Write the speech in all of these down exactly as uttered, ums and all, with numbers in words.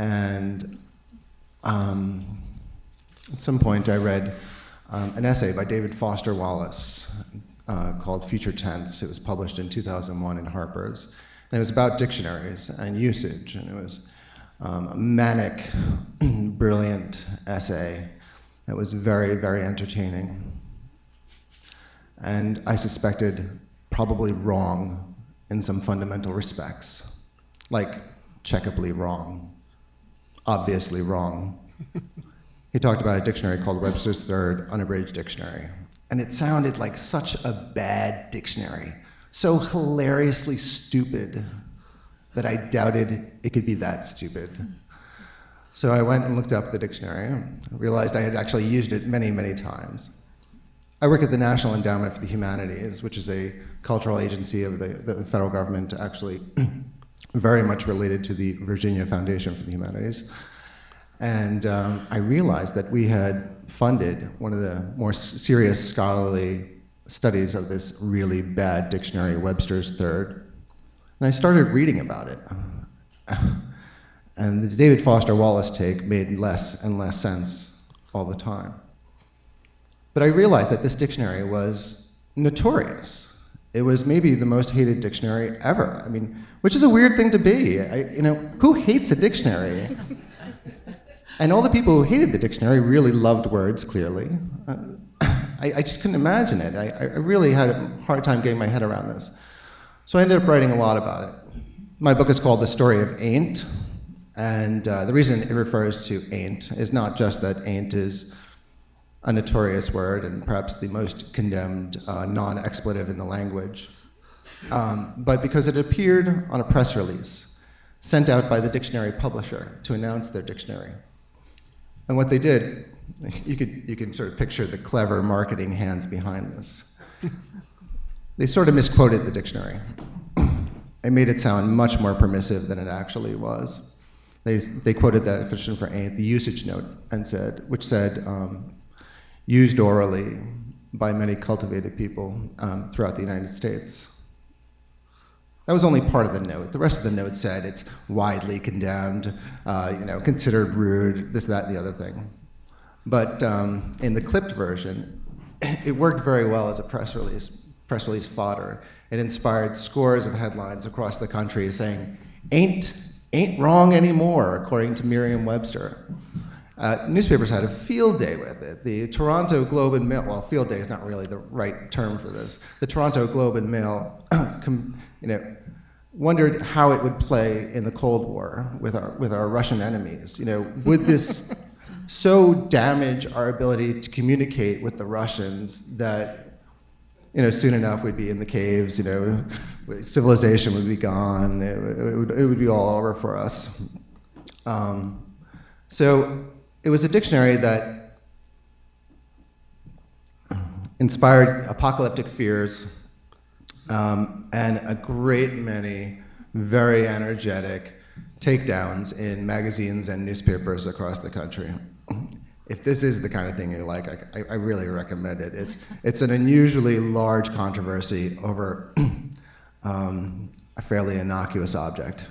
And um, at some point I read um, an essay by David Foster Wallace uh, called Future Tense. It was published in two thousand one in Harper's. And it was about dictionaries and usage. And it was um, a manic, brilliant essay that was very, very entertaining. And I suspected probably wrong in some fundamental respects, like checkably wrong, obviously wrong. He talked about a dictionary called Webster's Third Unabridged Dictionary, and it sounded like such a bad dictionary, so hilariously stupid that I doubted it could be that stupid. So I went and looked up the dictionary and realized I had actually used it many, many times. I work at the National Endowment for the Humanities, which is a cultural agency of the, the federal government, actually very much related to the Virginia Foundation for the Humanities. And um, I realized that we had funded one of the more serious scholarly studies of this really bad dictionary, Webster's Third. And I started reading about it. And the David Foster Wallace take made less and less sense all the time. But I realized that this dictionary was notorious. It was maybe the most hated dictionary ever. I mean, which is a weird thing to be. I, you know, who hates a dictionary? And all the people who hated the dictionary really loved words, clearly. Uh, I, I just couldn't imagine it. I, I really had a hard time getting my head around this. So I ended up writing a lot about it. My book is called The Story of Ain't, and uh, the reason it refers to ain't is not just that ain't is a notorious word and perhaps the most condemned uh, non-expletive in the language, um, but because it appeared on a press release sent out by the dictionary publisher to announce their dictionary. And what they did, you could you can sort of picture the clever marketing hands behind this. They sort of misquoted the dictionary. They made it sound much more permissive than it actually was. They they quoted the definition for ain't, the usage note, and said, which said, um, used orally by many cultivated people um, throughout the United States. That was only part of the note. The rest of the note said it's widely condemned, uh, you know, considered rude, this, that, and the other thing. But um, in the clipped version, it worked very well as a press release, press release fodder. It inspired scores of headlines across the country saying, ain't, ain't wrong anymore, according to Merriam-Webster. Uh, newspapers had a field day with it. The Toronto Globe and Mail, well, field day is not really the right term for this. The Toronto Globe and Mail, com, you know, wondered how it would play in the Cold War with our with our Russian enemies. You know, would this so damage our ability to communicate with the Russians that, you know, soon enough we'd be in the caves. You know, civilization would be gone. It, it would it would be all over for us. Um, so. It was a dictionary that inspired apocalyptic fears um, and a great many very energetic takedowns in magazines and newspapers across the country. If this is the kind of thing you like, I, I really recommend it. It's, it's an unusually large controversy over um, a fairly innocuous object.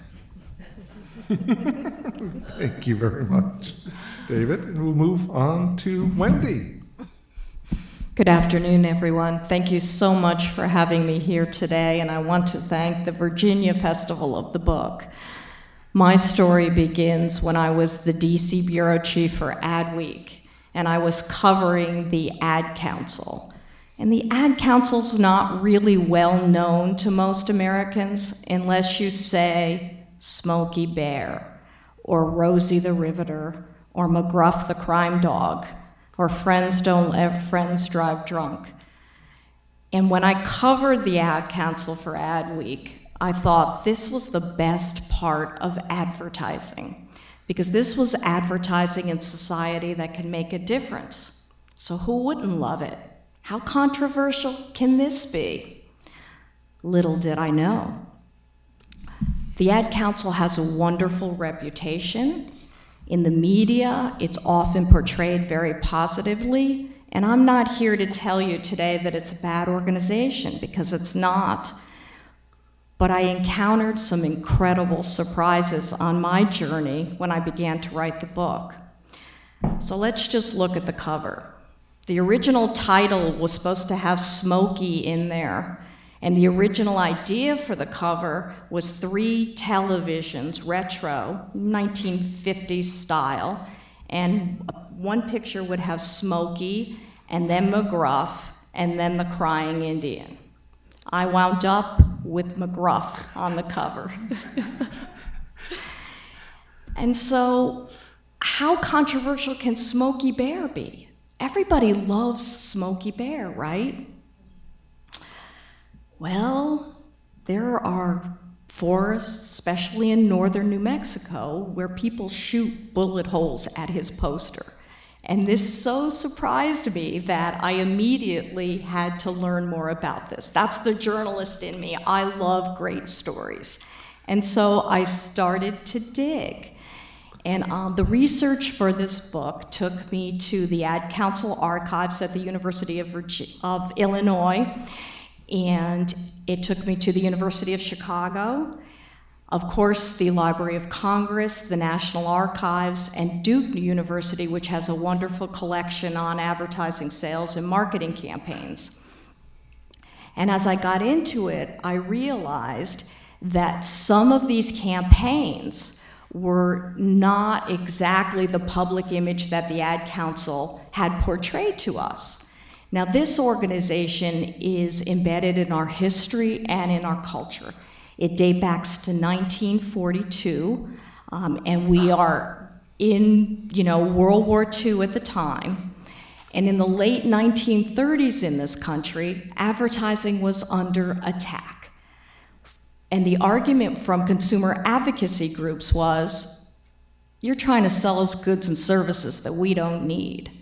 Thank you very much, David. And we'll move on to Wendy. Good afternoon, everyone. Thank you so much for having me here today, and I want to thank the Virginia Festival of the Book. My story begins when I was the D C bureau chief for Adweek, and I was covering the Ad Council. And the Ad Council's not really well known to most Americans unless you say Smokey Bear, or Rosie the Riveter, or McGruff the Crime Dog, or Friends Don't Let Friends Drive Drunk. And when I covered the Ad Council for Adweek, I thought this was the best part of advertising, because this was advertising in society that can make a difference. So who wouldn't love it? How controversial can this be? Little did I know. The Ad Council has a wonderful reputation. In the media, it's often portrayed very positively, and I'm not here to tell you today that it's a bad organization, because it's not. but I encountered some incredible surprises on my journey when I began to write the book. So let's just look at the cover. The original title was supposed to have Smokey in there, and the original idea for the cover was three televisions, retro, nineteen fifties style, and one picture would have Smokey, and then McGruff, and then the Crying Indian. I wound up with McGruff on the cover. And so, how controversial can Smokey Bear be? Everybody loves Smokey Bear, right? Well, there are forests, especially in northern New Mexico, where people shoot bullet holes at his poster. And this so surprised me that I immediately had to learn more about this. That's the journalist in me. I love great stories. And so I started to dig. And um, the research for this book took me to the Ad Council archives at the University of, Virgi- of Illinois, and it took me to the University of Chicago, of course, the Library of Congress, the National Archives, and Duke University, which has a wonderful collection on advertising sales and marketing campaigns. And as I got into it, I realized that some of these campaigns were not exactly the public image that the Ad Council had portrayed to us. Now, this organization is embedded in our history and in our culture. It dates back to nineteen forty-two, um, and we are in, you know, World War Two at the time. And in the late nineteen thirties in this country, advertising was under attack. And the argument from consumer advocacy groups was, you're trying to sell us goods and services that we don't need.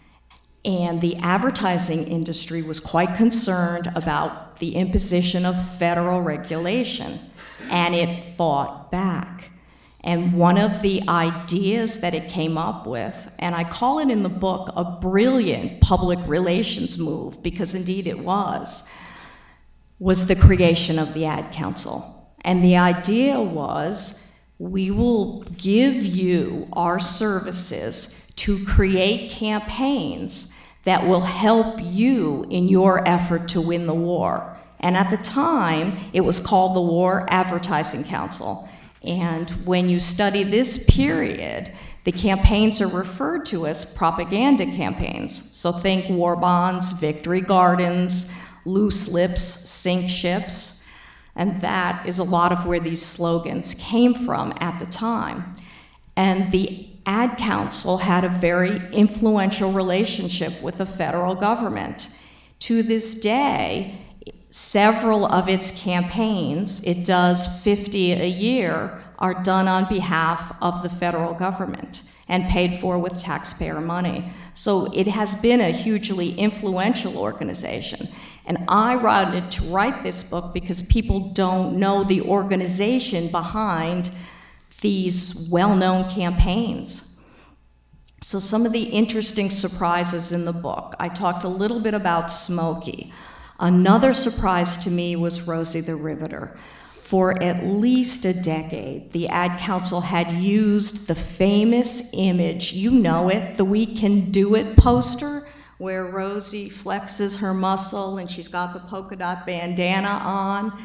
And the advertising industry was quite concerned about the imposition of federal regulation, and it fought back. And one of the ideas that it came up with, and I call it in the book a brilliant public relations move, because indeed it was, was the creation of the Ad Council. And the idea was, we will give you our services to create campaigns that will help you in your effort to win the war. And at the time, it was called the War Advertising Council. And when you study this period, the campaigns are referred to as propaganda campaigns. So think war bonds, victory gardens, loose lips, sink ships. And that is a lot of where these slogans came from at the time. And the Ad Council had a very influential relationship with the federal government. To this day, several of its campaigns, it does fifty a year, are done on behalf of the federal government and paid for with taxpayer money. So it has been a hugely influential organization. And I wanted to write this book because people don't know the organization behind these well-known campaigns. So some of the interesting surprises in the book. I talked a little bit about Smokey. Another surprise to me was Rosie the Riveter. For at least a decade, the Ad Council had used the famous image, you know it, the We Can Do It poster, where Rosie flexes her muscle and she's got the polka dot bandana on.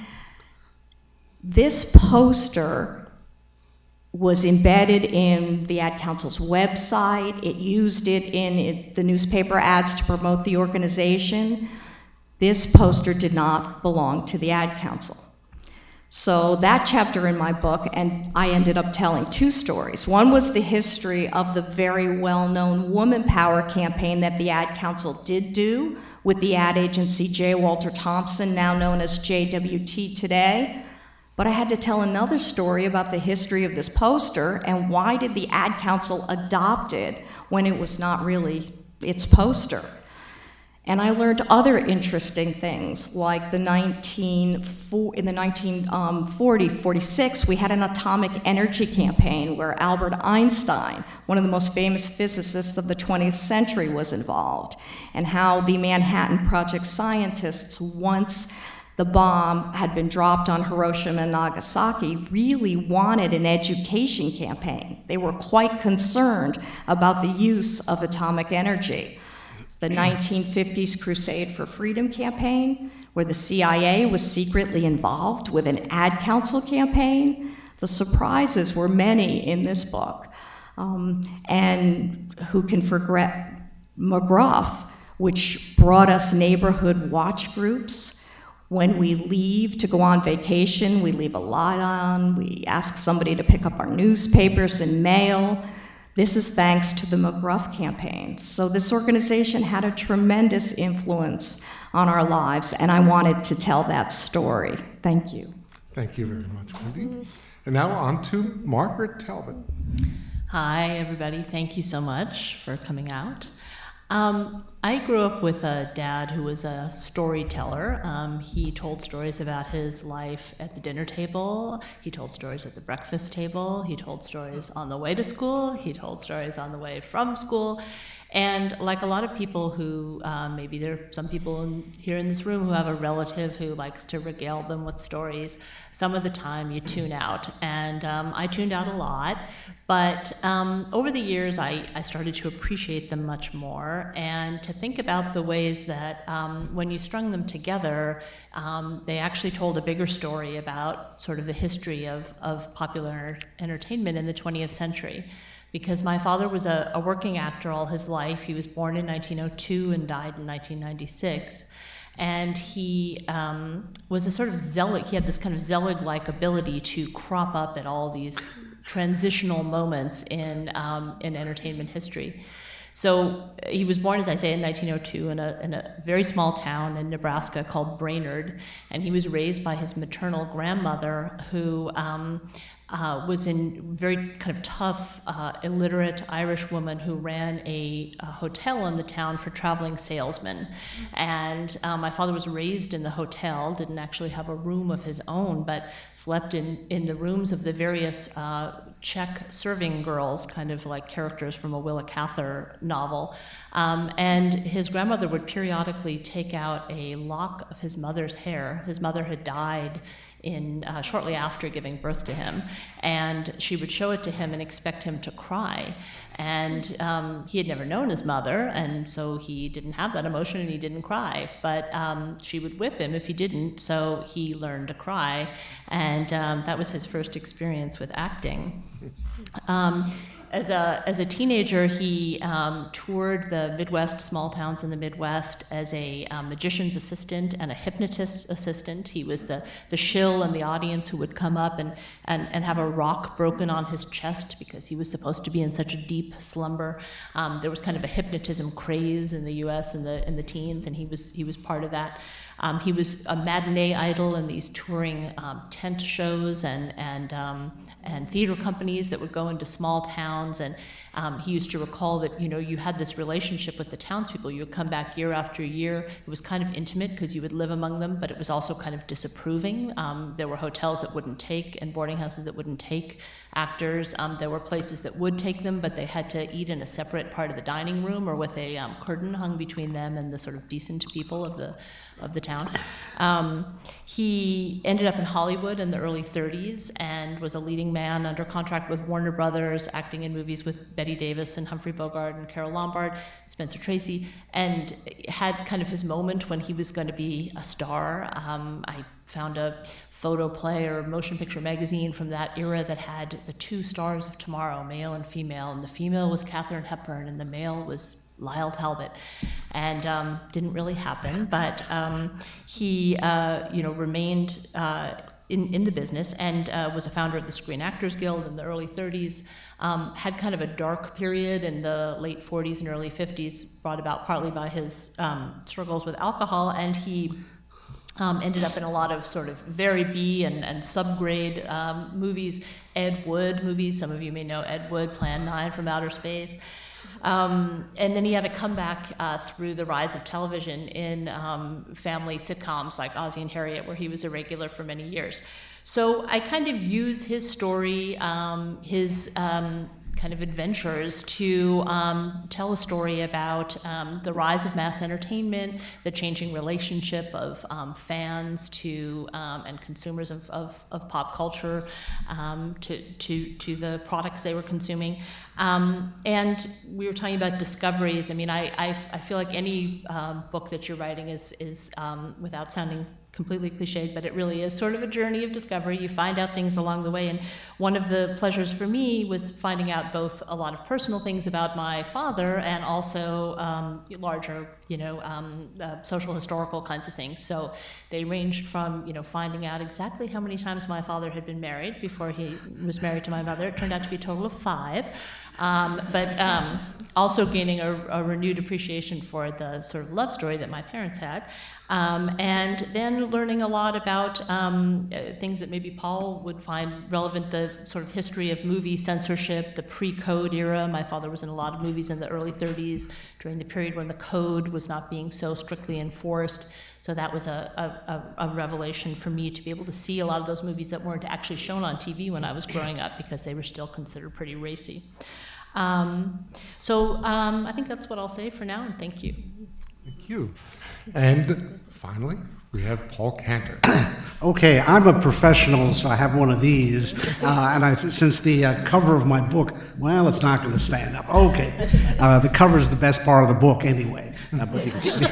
This poster was embedded in the Ad Council's website. It used it in it, the newspaper ads to promote the organization. This poster did not belong to the Ad Council. So that chapter in my book, and I ended up telling two stories. One was the history of the very well-known Woman Power campaign that the Ad Council did do with the ad agency J. Walter Thompson, now known as J W T today. But I had to tell another story about the history of this poster and why did the Ad Council adopt it when it was not really its poster. And I learned other interesting things, like the nineteen in the nineteen forty, forty-six, we had an atomic energy campaign where Albert Einstein, one of the most famous physicists of the twentieth century, was involved, and how the Manhattan Project scientists once the bomb had been dropped on Hiroshima and Nagasaki, really wanted an education campaign. They were quite concerned about the use of atomic energy. The nineteen fifties Crusade for Freedom campaign, where the C I A was secretly involved with an ad council campaign. The surprises were many in this book. Um, and who can forget McGruff, which brought us neighborhood watch groups. When we leave to go on vacation, we leave a light on, we ask somebody to pick up our newspapers and mail. This is thanks to the McGruff campaigns. So this organization had a tremendous influence on our lives, and I wanted to tell that story. Thank you. Thank you very much, Wendy. And now on to Margaret Talbot. Hi, everybody. Thank you so much for coming out. Um, I grew up with a dad who was a storyteller. Um, he told stories about his life at the dinner table. He told stories at the breakfast table. He told stories on the way to school. He told stories on the way from school. And like a lot of people who, um, maybe there are some people in, here in this room who have a relative who likes to regale them with stories, some of the time you tune out. And um, I tuned out a lot. But um, over the years, I, I started to appreciate them much more and to think about the ways that um, when you strung them together, um, they actually told a bigger story about sort of the history of, of popular entertainment in the twentieth century. Because my father was a, a working actor all his life. He was born in nineteen oh two and died in nineteen ninety-six. And he um, was a sort of zealot. He had this kind of zealot-like ability to crop up at all these transitional moments in, um, in entertainment history. So he was born, as I say, in nineteen oh two in a, in a very small town in Nebraska called Brainerd. And he was raised by his maternal grandmother, who um, Uh, was in very kind of tough, uh, illiterate Irish woman who ran a, a hotel in the town for traveling salesmen. And um, my father was raised in the hotel, didn't actually have a room of his own, but slept in, in the rooms of the various uh, Czech serving girls, kind of like characters from a Willa Cather novel. Um, and his grandmother would periodically take out a lock of his mother's hair. His mother had died in uh, shortly after giving birth to him, and she would show it to him and expect him to cry. And um, he had never known his mother, and so he didn't have that emotion and he didn't cry. But um, she would whip him if he didn't, so he learned to cry, and um, that was his first experience with acting. Um, As a, as a teenager, he um, toured the Midwest, small towns in the Midwest, as a um, magician's assistant and a hypnotist assistant. He was the, the shill in the audience who would come up and, and, and have a rock broken on his chest because he was supposed to be in such a deep slumber. Um, there was kind of a hypnotism craze in the U S in the, in the teens, and he was, he was part of that. Um, he was a matinee idol in these touring um, tent shows and and um, and theater companies that would go into small towns. And um, he used to recall that, you know, you had this relationship with the townspeople. You would come back year after year. It was kind of intimate because you would live among them, but it was also kind of disapproving. Um, there were hotels that wouldn't take and boarding houses that wouldn't take actors. Um, there were places that would take them, but they had to eat in a separate part of the dining room or with a um, curtain hung between them and the sort of decent people of the of the town. Um, he ended up in Hollywood in the early thirties and was a leading man under contract with Warner Brothers, acting in movies with Bette Davis and Humphrey Bogart and Carole Lombard, Spencer Tracy, and had kind of his moment when he was going to be a star. Um, I found a photo play or motion picture magazine from that era that had the two stars of tomorrow, male and female, and the female was Katharine Hepburn and the male was Lyle Talbot, and um, didn't really happen, but um, he uh, you know, remained uh, in, in the business and uh, was a founder of the Screen Actors Guild in the early thirties, um, had kind of a dark period in the late forties and early fifties, brought about partly by his um, struggles with alcohol, and he Um, ended up in a lot of sort of very B and, and subgrade um, movies, Ed Wood movies. Some of you may know Ed Wood, Plan nine from Outer Space. Um, and then he had a comeback uh, through the rise of television in um, family sitcoms like Ozzie and Harriet, where he was a regular for many years. So I kind of use his story, um, his um, kind of adventures to um, tell a story about um, the rise of mass entertainment, the changing relationship of um, fans to um, and consumers of, of, of pop culture um, to, to, to the products they were consuming. Um, and we were talking about discoveries. I mean, I, I, I feel like any um, book that you're writing is, is um, without sounding completely cliched, but it really is sort of a journey of discovery. You find out things along the way, and one of the pleasures for me was finding out both a lot of personal things about my father and also um, larger, you know, um, uh, social historical kinds of things. So they ranged from, you know, finding out exactly how many times my father had been married before he was married to my mother. It turned out to be a total of five. Um, but um, also gaining a, a renewed appreciation for the sort of love story that my parents had. Um, and then learning a lot about um, uh, things that maybe Paul would find relevant, the sort of history of movie censorship, the pre-code era. My father was in a lot of movies in the early thirties during the period when the code was not being so strictly enforced. So that was a, a, a revelation for me to be able to see a lot of those movies that weren't actually shown on T V when I was growing up because they were still considered pretty racy. Um, so um, I think that's what I'll say for now, and thank you. Thank you. And finally, we have Paul Cantor. Okay, I'm a professional, so I have one of these. Uh, and I, since the uh, cover of my book, well, it's not going to stand up. Okay, uh, the cover is the best part of the book anyway. Uh, but you can see.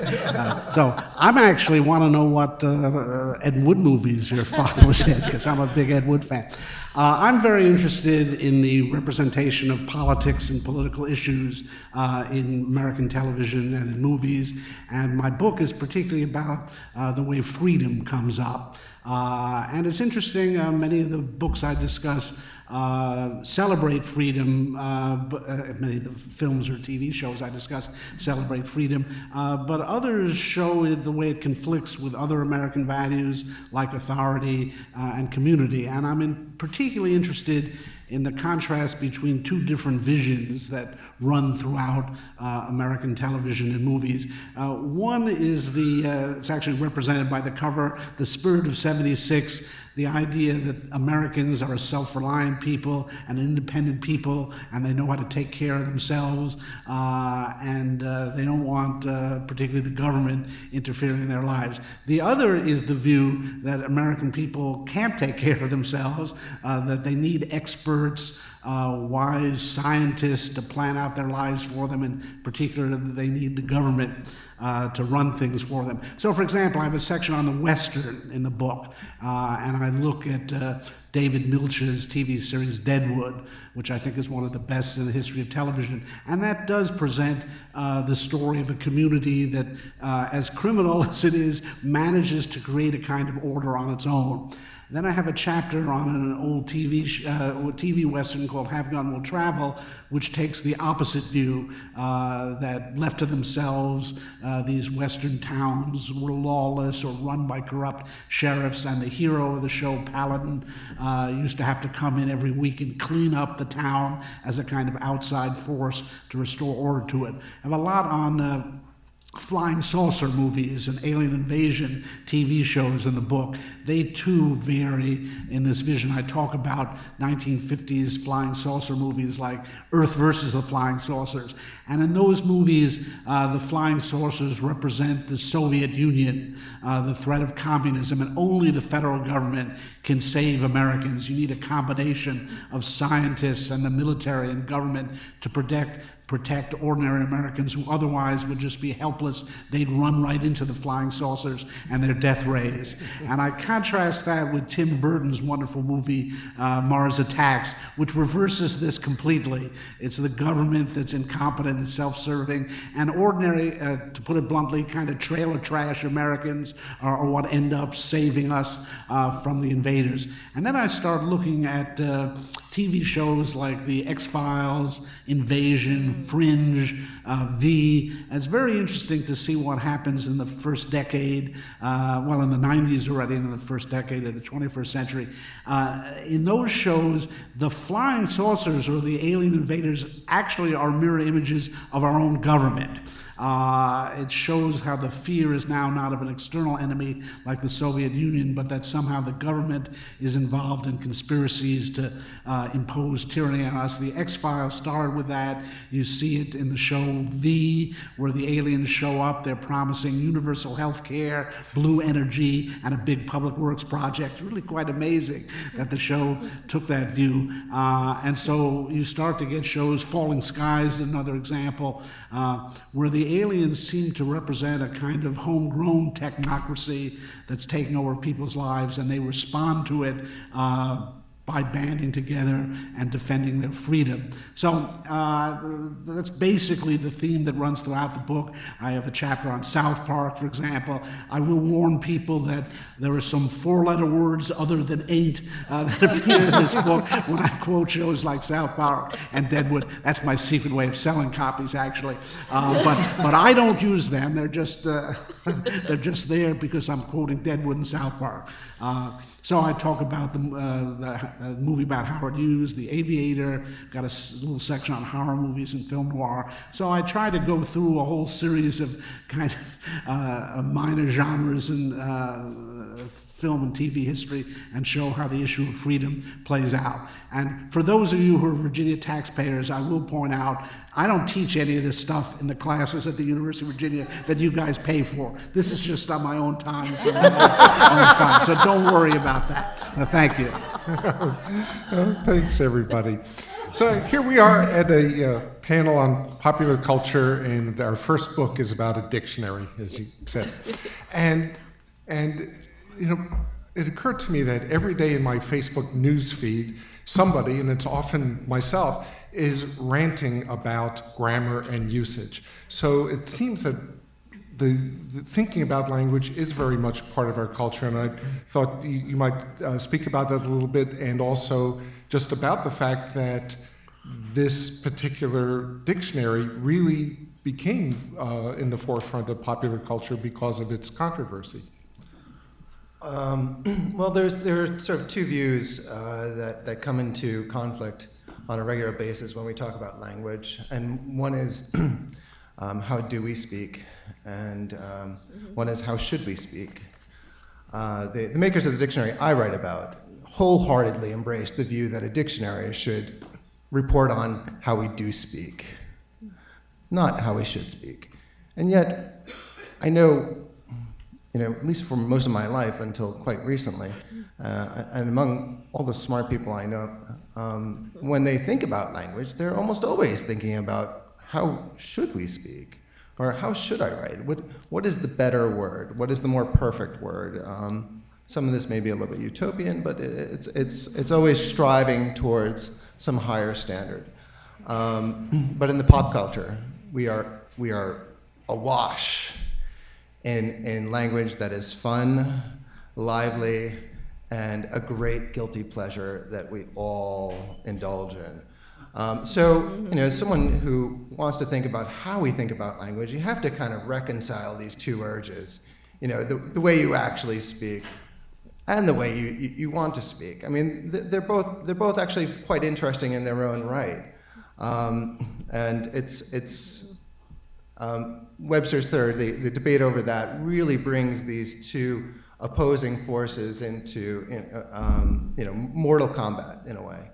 Uh, so I'm actually want to know what uh, uh, Ed Wood movies your father was in, because I'm a big Ed Wood fan. Uh, I'm very interested in the representation of politics and political issues uh, in American television and in movies, and my book is particularly about uh, the way freedom comes up. Uh, and it's interesting, uh, many of the books I discuss uh, celebrate freedom, uh, but, uh, many of the films or T V shows I discuss celebrate freedom, uh, but others show it the way it conflicts with other American values like authority uh, and community. And I'm in particularly interested in the contrast between two different visions that run throughout uh, American television and movies. Uh, one is the, uh, it's actually represented by the cover, the spirit of seventy-six, the idea that Americans are a self-reliant people, an independent people, and they know how to take care of themselves, uh, and uh, they don't want uh, particularly the government interfering in their lives. The other is the view that American people can't take care of themselves, uh, that they need experts, Uh, wise scientists to plan out their lives for them, and particularly that they need the government uh, to run things for them. So, for example, I have a section on the Western in the book, uh, and I look at uh, David Milch's T V series Deadwood, which I think is one of the best in the history of television. And that does present uh, the story of a community that, uh, as criminal as it is, manages to create a kind of order on its own. Then I have a chapter on an old T V sh- uh, T V Western called Have Gun Will Travel, which takes the opposite view, uh, that left to themselves, uh, these Western towns were lawless or run by corrupt sheriffs, and the hero of the show, Paladin, uh, used to have to come in every week and clean up the town as a kind of outside force to restore order to it. I have a lot on uh, flying saucer movies and alien invasion T V shows in the book. They too vary in this vision. I talk about nineteen fifties flying saucer movies like Earth versus the Flying Saucers. And in those movies, uh, the flying saucers represent the Soviet Union, uh, the threat of communism, and only the federal government can save Americans. You need a combination of scientists and the military and government to protect protect ordinary Americans who otherwise would just be helpless. They'd run right into the flying saucers and their death rays. And I contrast that with Tim Burton's wonderful movie, uh, Mars Attacks, which reverses this completely. It's the government that's incompetent and self-serving, and ordinary, uh, to put it bluntly, kind of trailer trash Americans are, are what end up saving us uh, from the invaders. And then I start looking at uh, T V shows like The X-Files, Invasion, Fringe, uh, V. And it's very interesting to see what happens in the first decade, uh, well, in the nineties already, in the first decade of the twenty-first century. Uh, in those shows, the flying saucers or the alien invaders actually are mirror images of our own government. Uh, it shows how the fear is now not of an external enemy like the Soviet Union, but that somehow the government is involved in conspiracies to uh, impose tyranny on us. The X-Files started with that. You see it in the show V, where the aliens show up. They're promising universal health care, blue energy, and a big public works project. Really quite amazing that the show took that view. Uh, and so you start to get shows, Falling Skies, another example, uh, where the aliens seem to represent a kind of homegrown technocracy that's taking over people's lives, and they respond to it uh, by banding together and defending their freedom. So uh, that's basically the theme that runs throughout the book. I have a chapter on South Park, for example. I will warn people that there are some four-letter words other than eight uh, that appear in this book when I quote shows like South Park and Deadwood. That's my secret way of selling copies, actually. Uh, but but I don't use them. They're just uh, they're just there because I'm quoting Deadwood and South Park. Uh, so I talk about the, uh, the uh, movie about Howard Hughes, The Aviator, got a s- little section on horror movies and film noir. So I try to go through a whole series of kind of uh, minor genres in uh, film and T V history and show how the issue of freedom plays out. And for those of you who are Virginia taxpayers, I will point out, I don't teach any of this stuff in the classes at the University of Virginia that you guys pay for. This is just on my own time. For my own fun. So don't worry about that. Uh, thank you. Uh, thanks, everybody. So here we are at a uh, panel on popular culture, and our first book is about a dictionary, as you said. And, and you know, it occurred to me that every day in my Facebook news feed, somebody, and it's often myself, is ranting about grammar and usage. So it seems that the, the thinking about language is very much part of our culture, and I thought you, you might uh, speak about that a little bit, and also just about the fact that this particular dictionary really became uh, in the forefront of popular culture because of its controversy. Um, well, there's there are sort of two views uh, that that come into conflict on a regular basis when we talk about language, and one is um, how do we speak, and um, one is how should we speak. Uh, the, the makers of the dictionary I write about wholeheartedly embrace the view that a dictionary should report on how we do speak, not how we should speak. And yet, I know. You know, at least for most of my life until quite recently, uh, and among all the smart people I know, um, when they think about language, they're almost always thinking about how should we speak, or how should I write? What what is the better word? What is the more perfect word? Um, some of this may be a little bit utopian, but it's it's it's always striving towards some higher standard. Um, but in the pop culture, we are we are awash In, in language that is fun, lively, and a great guilty pleasure that we all indulge in. Um, so, you know, as someone who wants to think about how we think about language, you have to kind of reconcile these two urges. You know, the, the way you actually speak and the way you, you, you want to speak. I mean, they're both they're both actually quite interesting in their own right. Um, and it's it's Um, Webster's third, the, the debate over that really brings these two opposing forces into in, uh, um, you know, mortal combat in a way.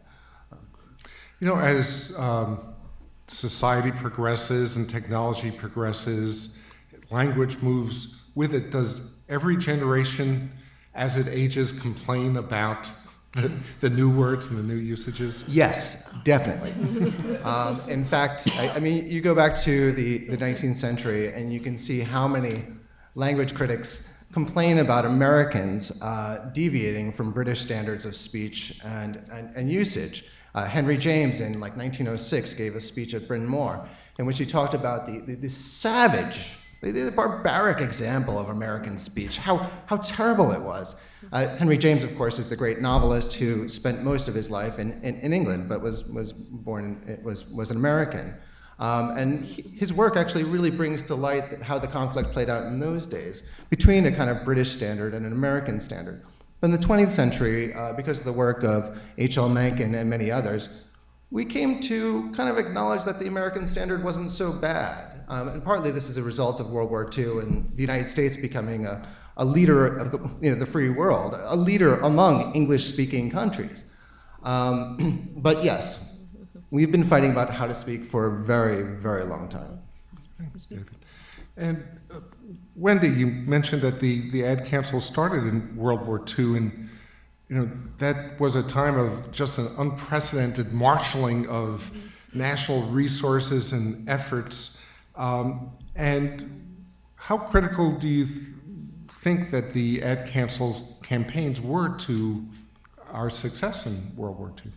You know, as um, society progresses and technology progresses, language moves with it. Does every generation, as it ages, complain about the, the new words and the new usages? Yes, definitely. um, in fact, I, I mean, you go back to the, the nineteenth century and you can see how many language critics complain about Americans uh, deviating from British standards of speech and, and, and usage. Uh, Henry James in like nineteen oh six gave a speech at Bryn Mawr in which he talked about the, the, the savage, the, the barbaric example of American speech, how, how terrible it was. Uh, Henry James, of course, is the great novelist who spent most of his life in, in, in England, but was was born in, was was an American, um, and he, his work actually really brings to light how the conflict played out in those days between a kind of British standard and an American standard. But in the twentieth century, uh, because of the work of H L Mencken and many others, we came to kind of acknowledge that the American standard wasn't so bad. Um, and partly this is a result of World War Two and the United States becoming a, a leader of the, you know, the free world, a leader among English-speaking countries. Um, but yes, we've been fighting about how to speak for a very, very long time. Thanks, David. And uh, Wendy, you mentioned that the, the Ad Council started in World War Two, and you know that was a time of just an unprecedented marshaling of national resources and efforts. Um, and how critical do you th- think that the Ad Council's campaigns were to our success in World War Two?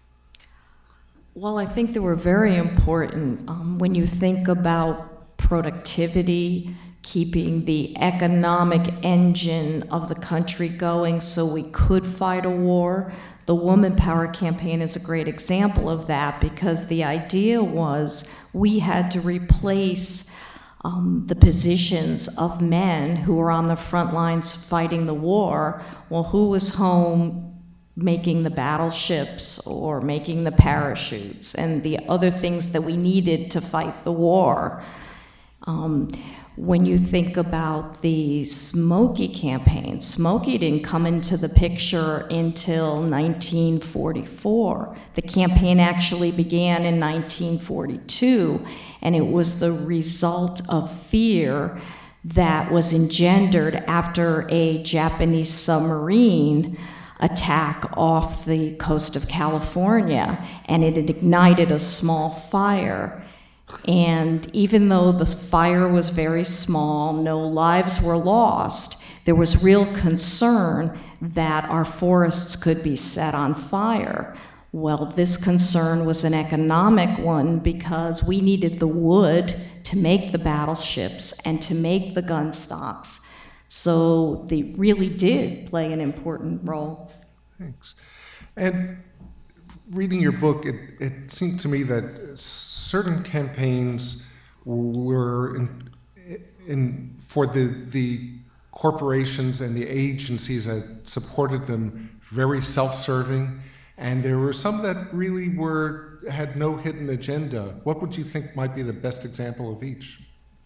Well, I think they were very important. Um, when you think about productivity, keeping the economic engine of the country going so we could fight a war. The Woman Power campaign is a great example of that, because the idea was we had to replace um, the positions of men who were on the front lines fighting the war. Well, who was home making the battleships or making the parachutes and the other things that we needed to fight the war? Um, when you think about the Smoky campaign, Smoky didn't come into the picture until nineteen forty-four. The campaign actually began in nineteen forty-two, and it was the result of fear that was engendered after a Japanese submarine attack off the coast of California, and it had ignited a small fire. And even though the fire was very small, no lives were lost, there was real concern that our forests could be set on fire. Well, this concern was an economic one because we needed the wood to make the battleships and to make the gun stocks. So they really did play an important role. Thanks. And reading your book, it, it seemed to me that certain campaigns were in, in for the the corporations and the agencies that supported them very self-serving, and there were some that really were had no hidden agenda. What would you think might be the best example of each?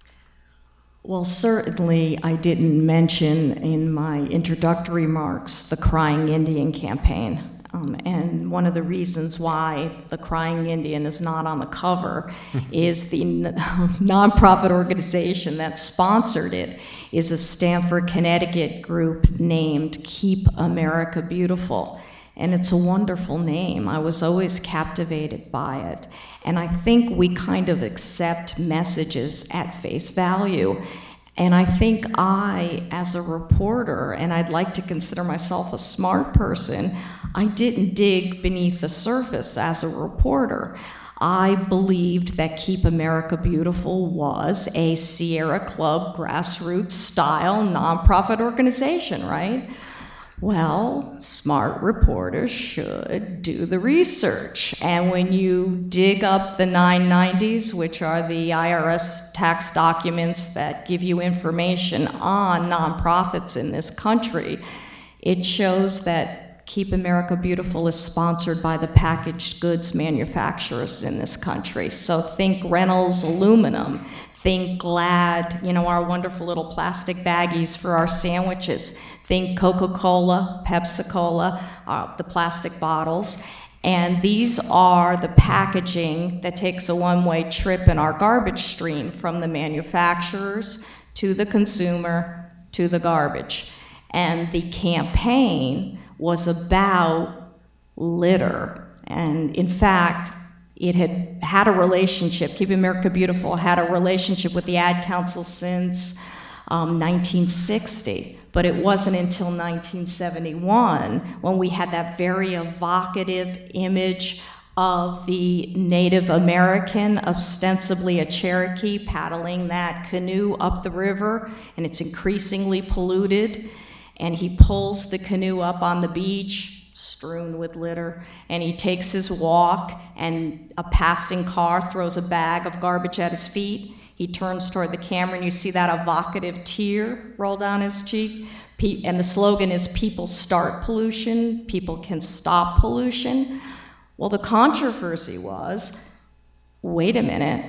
Well, certainly I didn't mention in my introductory remarks the Crying Indian campaign. Um, and one of the reasons why the Crying Indian is not on the cover is the n- nonprofit organization that sponsored it is a Stamford, Connecticut group named Keep America Beautiful. And it's a wonderful name. I was always captivated by it. And I think we kind of accept messages at face value. And I think I, as a reporter, and I'd like to consider myself a smart person, I didn't dig beneath the surface as a reporter. I believed that Keep America Beautiful was a Sierra Club grassroots style nonprofit organization, right? Well, smart reporters should do the research. And when you dig up the nine nineties, which are the I R S tax documents that give you information on nonprofits in this country, it shows that Keep America Beautiful is sponsored by the packaged goods manufacturers in this country. So think Reynolds Aluminum, think Glad, you know, our wonderful little plastic baggies for our sandwiches. Think Coca-Cola, Pepsi-Cola, uh, the plastic bottles. And these are the packaging that takes a one-way trip in our garbage stream from the manufacturers to the consumer to the garbage. And the campaign was about litter. And in fact, it had had a relationship, Keep America Beautiful had a relationship with the Ad Council since um, nineteen sixty. But it wasn't until nineteen seventy-one when we had that very evocative image of the Native American, ostensibly a Cherokee, paddling that canoe up the river, and it's increasingly polluted. And he pulls the canoe up on the beach, strewn with litter, and he takes his walk, and a passing car throws a bag of garbage at his feet. He turns toward the camera, and you see that evocative tear roll down his cheek. And the slogan is, people start pollution, people can stop pollution. Well, the controversy was, wait a minute,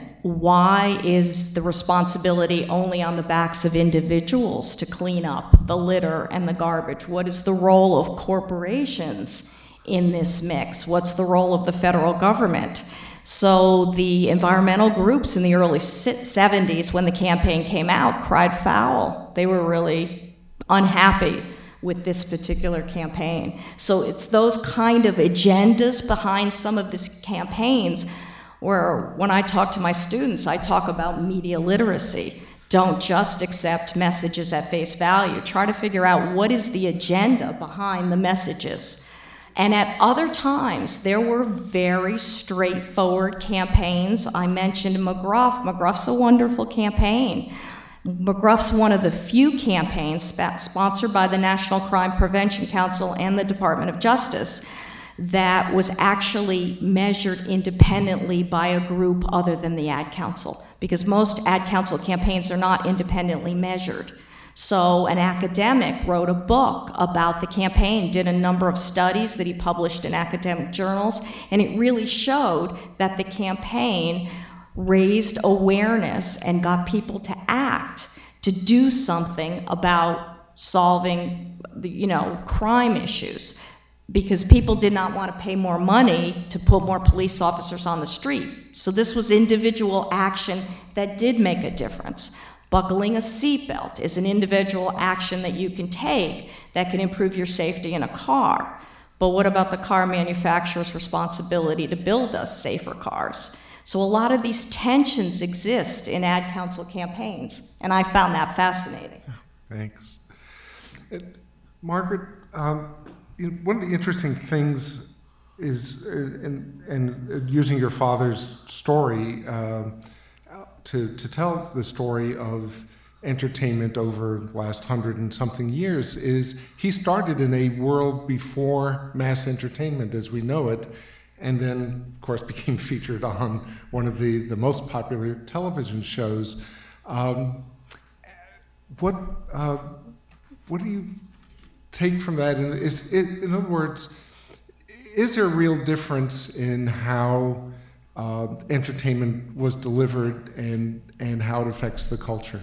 why is the responsibility only on the backs of individuals to clean up the litter and the garbage? What is the role of corporations in this mix? What's the role of the federal government? So the environmental groups in the early seventies, when the campaign came out, cried foul. They were really unhappy with this particular campaign. So it's those kind of agendas behind some of these campaigns where when I talk to my students, I talk about media literacy. Don't just accept messages at face value. Try to figure out what is the agenda behind the messages. And at other times, there were very straightforward campaigns. I mentioned McGruff. McGruff's a wonderful campaign. McGruff's one of the few campaigns sp- sponsored by the National Crime Prevention Council and the Department of Justice that was actually measured independently by a group other than the Ad Council, because most Ad Council campaigns are not independently measured. So an academic wrote a book about the campaign, did a number of studies that he published in academic journals, and it really showed that the campaign raised awareness and got people to act, to do something about solving the, you know, crime issues, because people did not want to pay more money to put more police officers on the street. So this was individual action that did make a difference. Buckling a seatbelt is an individual action that you can take that can improve your safety in a car. But what about the car manufacturer's responsibility to build us safer cars? So a lot of these tensions exist in Ad Council campaigns, and I found that fascinating. Thanks. Uh, Margaret, um, you know, one of the interesting things is, uh, in, in using your father's story, uh, To, to tell the story of entertainment over the last hundred and something years, is he started in a world before mass entertainment as we know it, and then, of course, became featured on one of the, the most popular television shows. Um, what, uh, what do you take from that? And is it, in other words, is there a real difference in how Uh, entertainment was delivered and and how it affects the culture?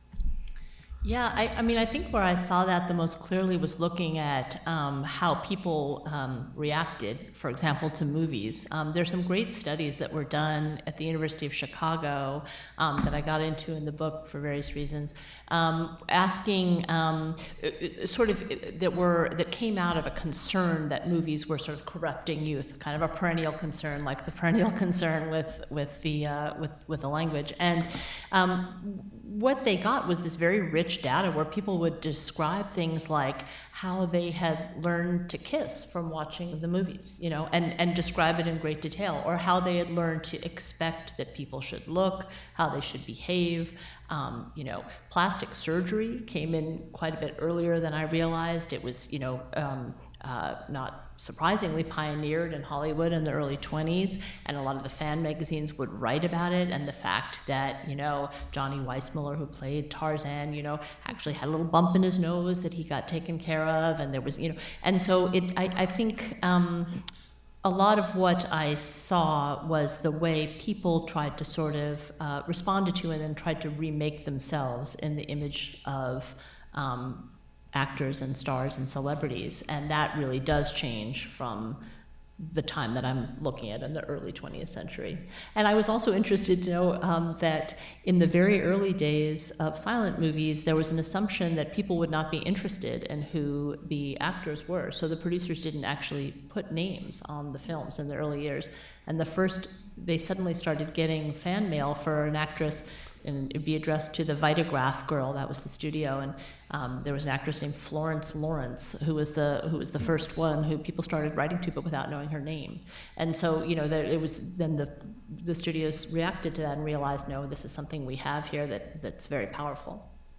Yeah, I, I mean, I think where I saw that the most clearly was looking at um, how people um, reacted, for example, to movies. Um, there's some great studies that were done at the University of Chicago um, that I got into in the book for various reasons, um, asking um, sort of that were that came out of a concern that movies were sort of corrupting youth, kind of a perennial concern, like the perennial concern with with the uh, with with the language. And um, what they got was this very rich data where people would describe things like how they had learned to kiss from watching the movies, you know, and, and describe it in great detail, or how they had learned to expect that people should look, how they should behave. Um, you know, plastic surgery came in quite a bit earlier than I realized. It was, you know, um, uh, not surprisingly pioneered in Hollywood in the early twenties, and a lot of the fan magazines would write about it, and the fact that, you know, Johnny Weissmuller, who played Tarzan, you know, actually had a little bump in his nose that he got taken care of, and there was, you know, and so it, I, I think um, a lot of what I saw was the way people tried to sort of uh, responded to and then tried to remake themselves in the image of um, actors and stars and celebrities, and that really does change from the time that I'm looking at in the early twentieth century. And I was also interested to know um, that in the very early days of silent movies, there was an assumption that people would not be interested in who the actors were. So the producers didn't actually put names on the films in the early years. And the first, they suddenly started getting fan mail for an actress, and it'd be addressed to the Vitagraph girl, that was the studio, and um, there was an actress named Florence Lawrence, who was the who was the first one who people started writing to, but without knowing her name. And so, you know, there, it was then the the studios reacted to that and realized, no, this is something we have here that that's very powerful.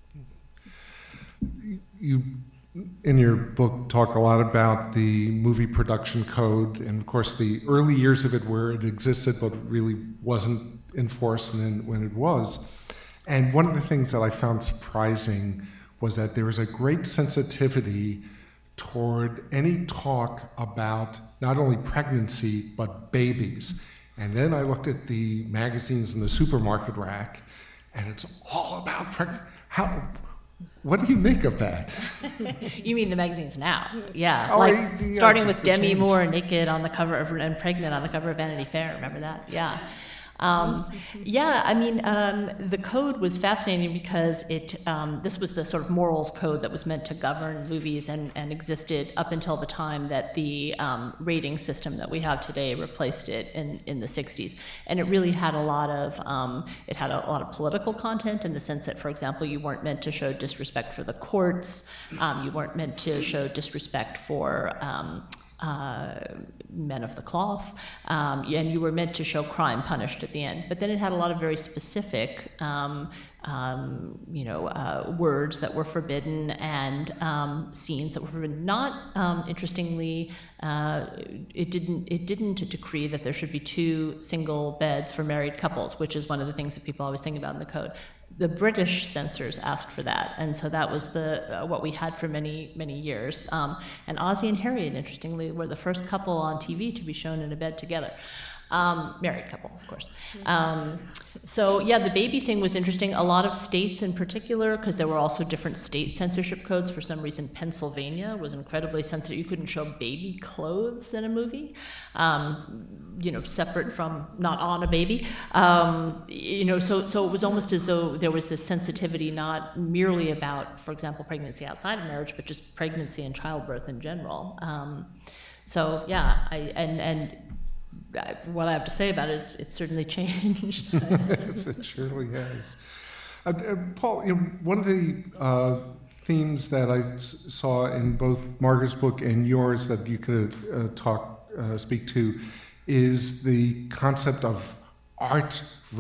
You, in your book, talk a lot about the movie production code, and of course the early years of it where it existed but really wasn't enforced, and then when it was. And one of the things that I found surprising was that there was a great sensitivity toward any talk about not only pregnancy but babies. And then I looked at the magazines in the supermarket rack, and it's all about pregnant. How? What do you make of that? You mean the magazines now? Yeah, Oh, like I- yeah, starting just with the Demi change. Moore naked on the cover of and pregnant on the cover of Vanity Fair. Remember that? Yeah. Um, yeah, I mean, um, the code was fascinating because it um, this was the sort of morals code that was meant to govern movies and, and existed up until the time that the um, rating system that we have today replaced it in, in the sixties. And it really had a lot of um, it had a lot of political content in the sense that, for example, you weren't meant to show disrespect for the courts, um, you weren't meant to show disrespect for um, Uh, men of the cloth, um, and you were meant to show crime punished at the end. But then it had a lot of very specific, um, um, you know, uh, words that were forbidden and um, scenes that were forbidden. Not um, interestingly, uh, it didn't it didn't decree that there should be two single beds for married couples, which is one of the things that people always think about in the code. The British censors asked for that, and so that was the uh, what we had for many, many years. Um, and Ozzie and Harriet, interestingly, were the first couple on T V to be shown in a bed together. Um, married couple, of course. Um, so yeah, the baby thing was interesting. A lot of states in particular, because there were also different state censorship codes. For some reason, Pennsylvania was incredibly sensitive. You couldn't show baby clothes in a movie, um, you know, separate from not on a baby. Um, you know, so so it was almost as though there was this sensitivity, not merely about, for example, pregnancy outside of marriage, but just pregnancy and childbirth in general. Um, so yeah, I and and. What I have to say about it is it's certainly changed. Yes, it surely has. Uh, uh, Paul, you know, one of the uh, themes that I s- saw in both Margaret's book and yours that you could uh, talk, uh, speak to, is the concept of art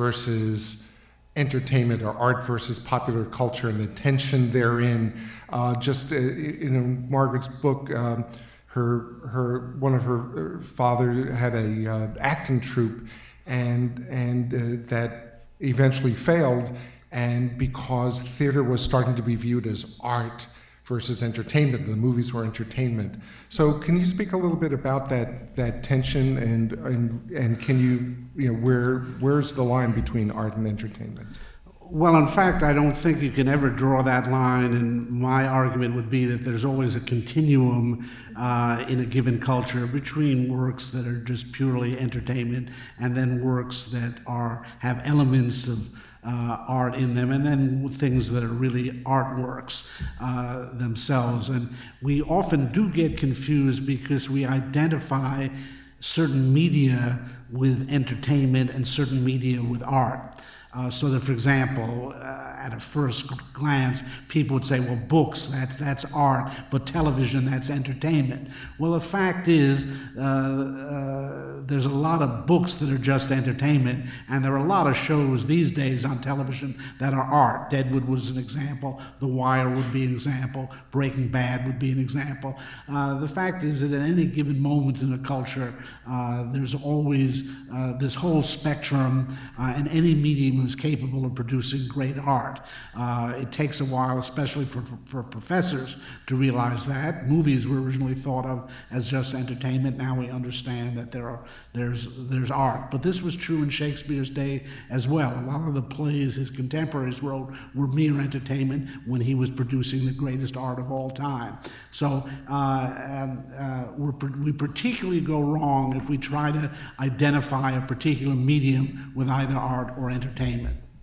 versus entertainment, or art versus popular culture, and the tension therein. Uh, just uh, you know, Margaret's book. Um, Her, her, one of her father had a uh, acting troupe, and and uh, that eventually failed, and because theater was starting to be viewed as art versus entertainment, the movies were entertainment. So, can you speak a little bit about that that tension, and and and can you you know where where's the line between art and entertainment? Well, in fact, I don't think you can ever draw that line, and my argument would be that there's always a continuum uh, in a given culture between works that are just purely entertainment and then works that are have elements of uh, art in them, and then things that are really artworks uh, themselves. And we often do get confused because we identify certain media with entertainment and certain media with art. Uh, so that, for example, uh, at a first glance, people would say, well, books, that's, that's art, but television, that's entertainment. Well, the fact is, uh, uh, there's a lot of books that are just entertainment, and there are a lot of shows these days on television that are art. Deadwood was an example. The Wire would be an example. Breaking Bad would be an example. Uh, the fact is that at any given moment in a culture, uh, there's always uh, this whole spectrum, uh, and any medium is capable of producing great art. Uh, it takes a while, especially for, for professors, to realize that. Movies were originally thought of as just entertainment. Now we understand that there are there's there's art. But this was true in Shakespeare's day as well. A lot of the plays his contemporaries wrote were mere entertainment when he was producing the greatest art of all time. So uh, uh, we're, we particularly go wrong if we try to identify a particular medium with either art or entertainment.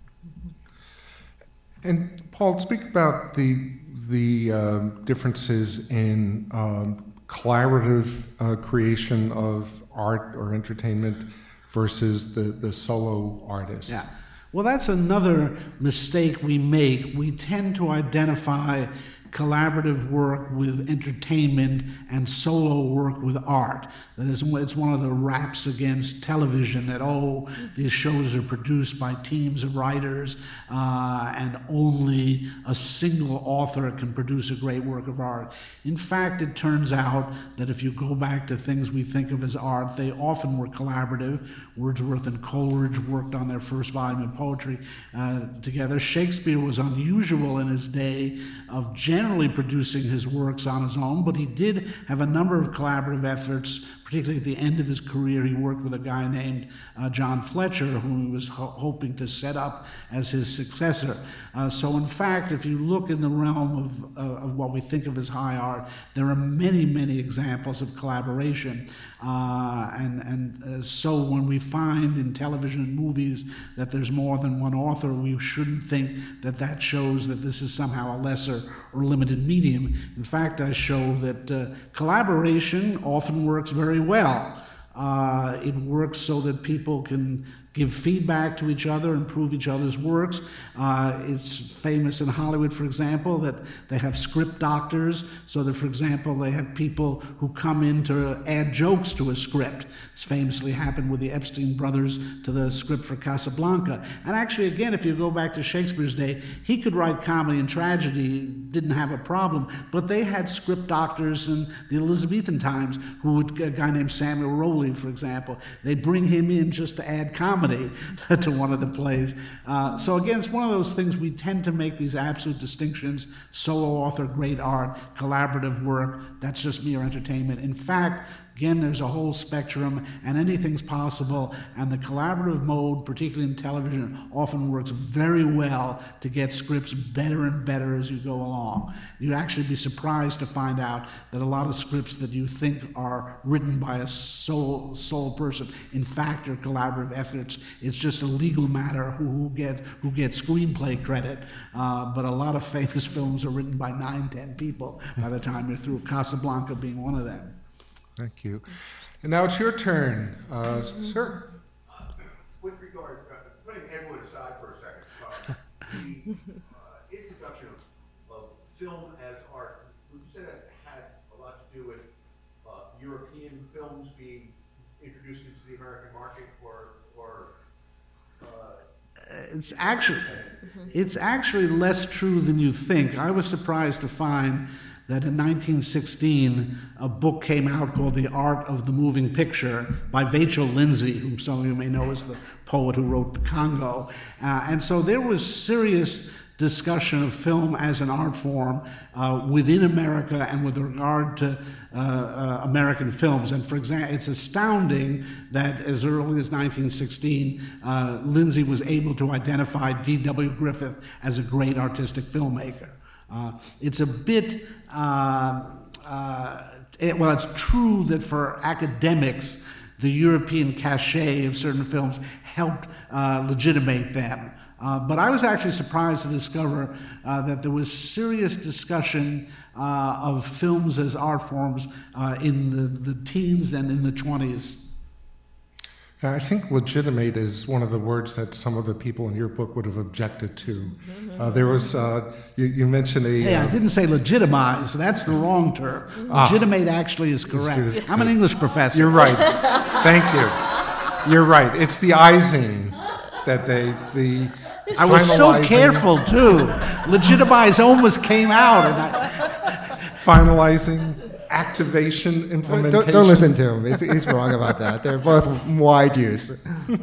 And Paul, speak about the the um, differences in um, collaborative uh, creation of art or entertainment versus the, the solo artist. Yeah. Well, that's another mistake we make. We tend to identify collaborative work with entertainment and solo work with art. That is, it's one of the raps against television that, oh, these shows are produced by teams of writers uh, and only a single author can produce a great work of art. In fact, it turns out that if you go back to things we think of as art, they often were collaborative. Wordsworth and Coleridge worked on their first volume of poetry uh, together. Shakespeare was unusual in his day of generally producing his works on his own, but he did have a number of collaborative efforts particularly at the end of his career, he worked with a guy named uh, John Fletcher, whom he was ho- hoping to set up as his successor. Uh, so in fact, if you look in the realm of, uh, of what we think of as high art, there are many, many examples of collaboration. Uh, and and uh, so when we find in television and movies that there's more than one author, we shouldn't think that that shows that this is somehow a lesser or limited medium. In fact, I show that uh, collaboration often works very well. Uh, it works so that people can give feedback to each other, improve each other's works. Uh, it's famous in Hollywood, for example, that they have script doctors, so that, for example, they have people who come in to add jokes to a script. It's famously happened with the Epstein brothers to the script for Casablanca. And actually, again, if you go back to Shakespeare's day, he could write comedy and tragedy, didn't have a problem, but they had script doctors in the Elizabethan times, who would, a guy named Samuel Rowley, for example, they'd bring him in just to add comedy to one of the plays. Uh, so again, it's one of those things we tend to make these absolute distinctions: solo author, great art, collaborative work, that's just mere entertainment. In fact, again, there's a whole spectrum, and anything's possible, and the collaborative mode, particularly in television, often works very well to get scripts better and better as you go along. You'd actually be surprised to find out that a lot of scripts that you think are written by a sole, sole person, in fact, are collaborative efforts. It's just a legal matter who, who, get, who gets screenplay credit, uh, but a lot of famous films are written by nine, ten people by the time you're through, Casablanca being one of them. Thank you. And now it's your turn, uh, sir. Uh, with regard, uh, putting Ed Wood aside for a second, uh, the uh, introduction of, of film as art, would you say that had a lot to do with uh, European films being introduced into the American market, or, or uh, it's actually it's actually less true than you think. I was surprised to find that in nineteen sixteen, a book came out called The Art of the Moving Picture by Vachel Lindsay, whom some of you may know as the poet who wrote The Congo. Uh, and so there was serious discussion of film as an art form uh, within America and with regard to uh, uh, American films. And for example, it's astounding that as early as nineteen sixteen, uh, Lindsay was able to identify D W Griffith as a great artistic filmmaker. Uh, it's a bit, uh, uh, it, well, it's true that for academics, the European cachet of certain films helped uh, legitimate them. Uh, but I was actually surprised to discover uh, that there was serious discussion uh, of films as art forms uh, in the, the teens and in the twenties. I think legitimate is one of the words that some of the people in your book would have objected to. Uh, there was, uh, you, you mentioned a... Hey, I didn't say legitimize. That's the wrong term. Ah. Legitimate actually is correct. Is, is, I'm an English professor. You're right. Thank you. You're right. It's the izing that they... the. I was so careful, too. Legitimize almost came out. And I... Finalizing, activation, implementation. Don't, don't listen to him. He's, he's wrong about that. They're both wide use.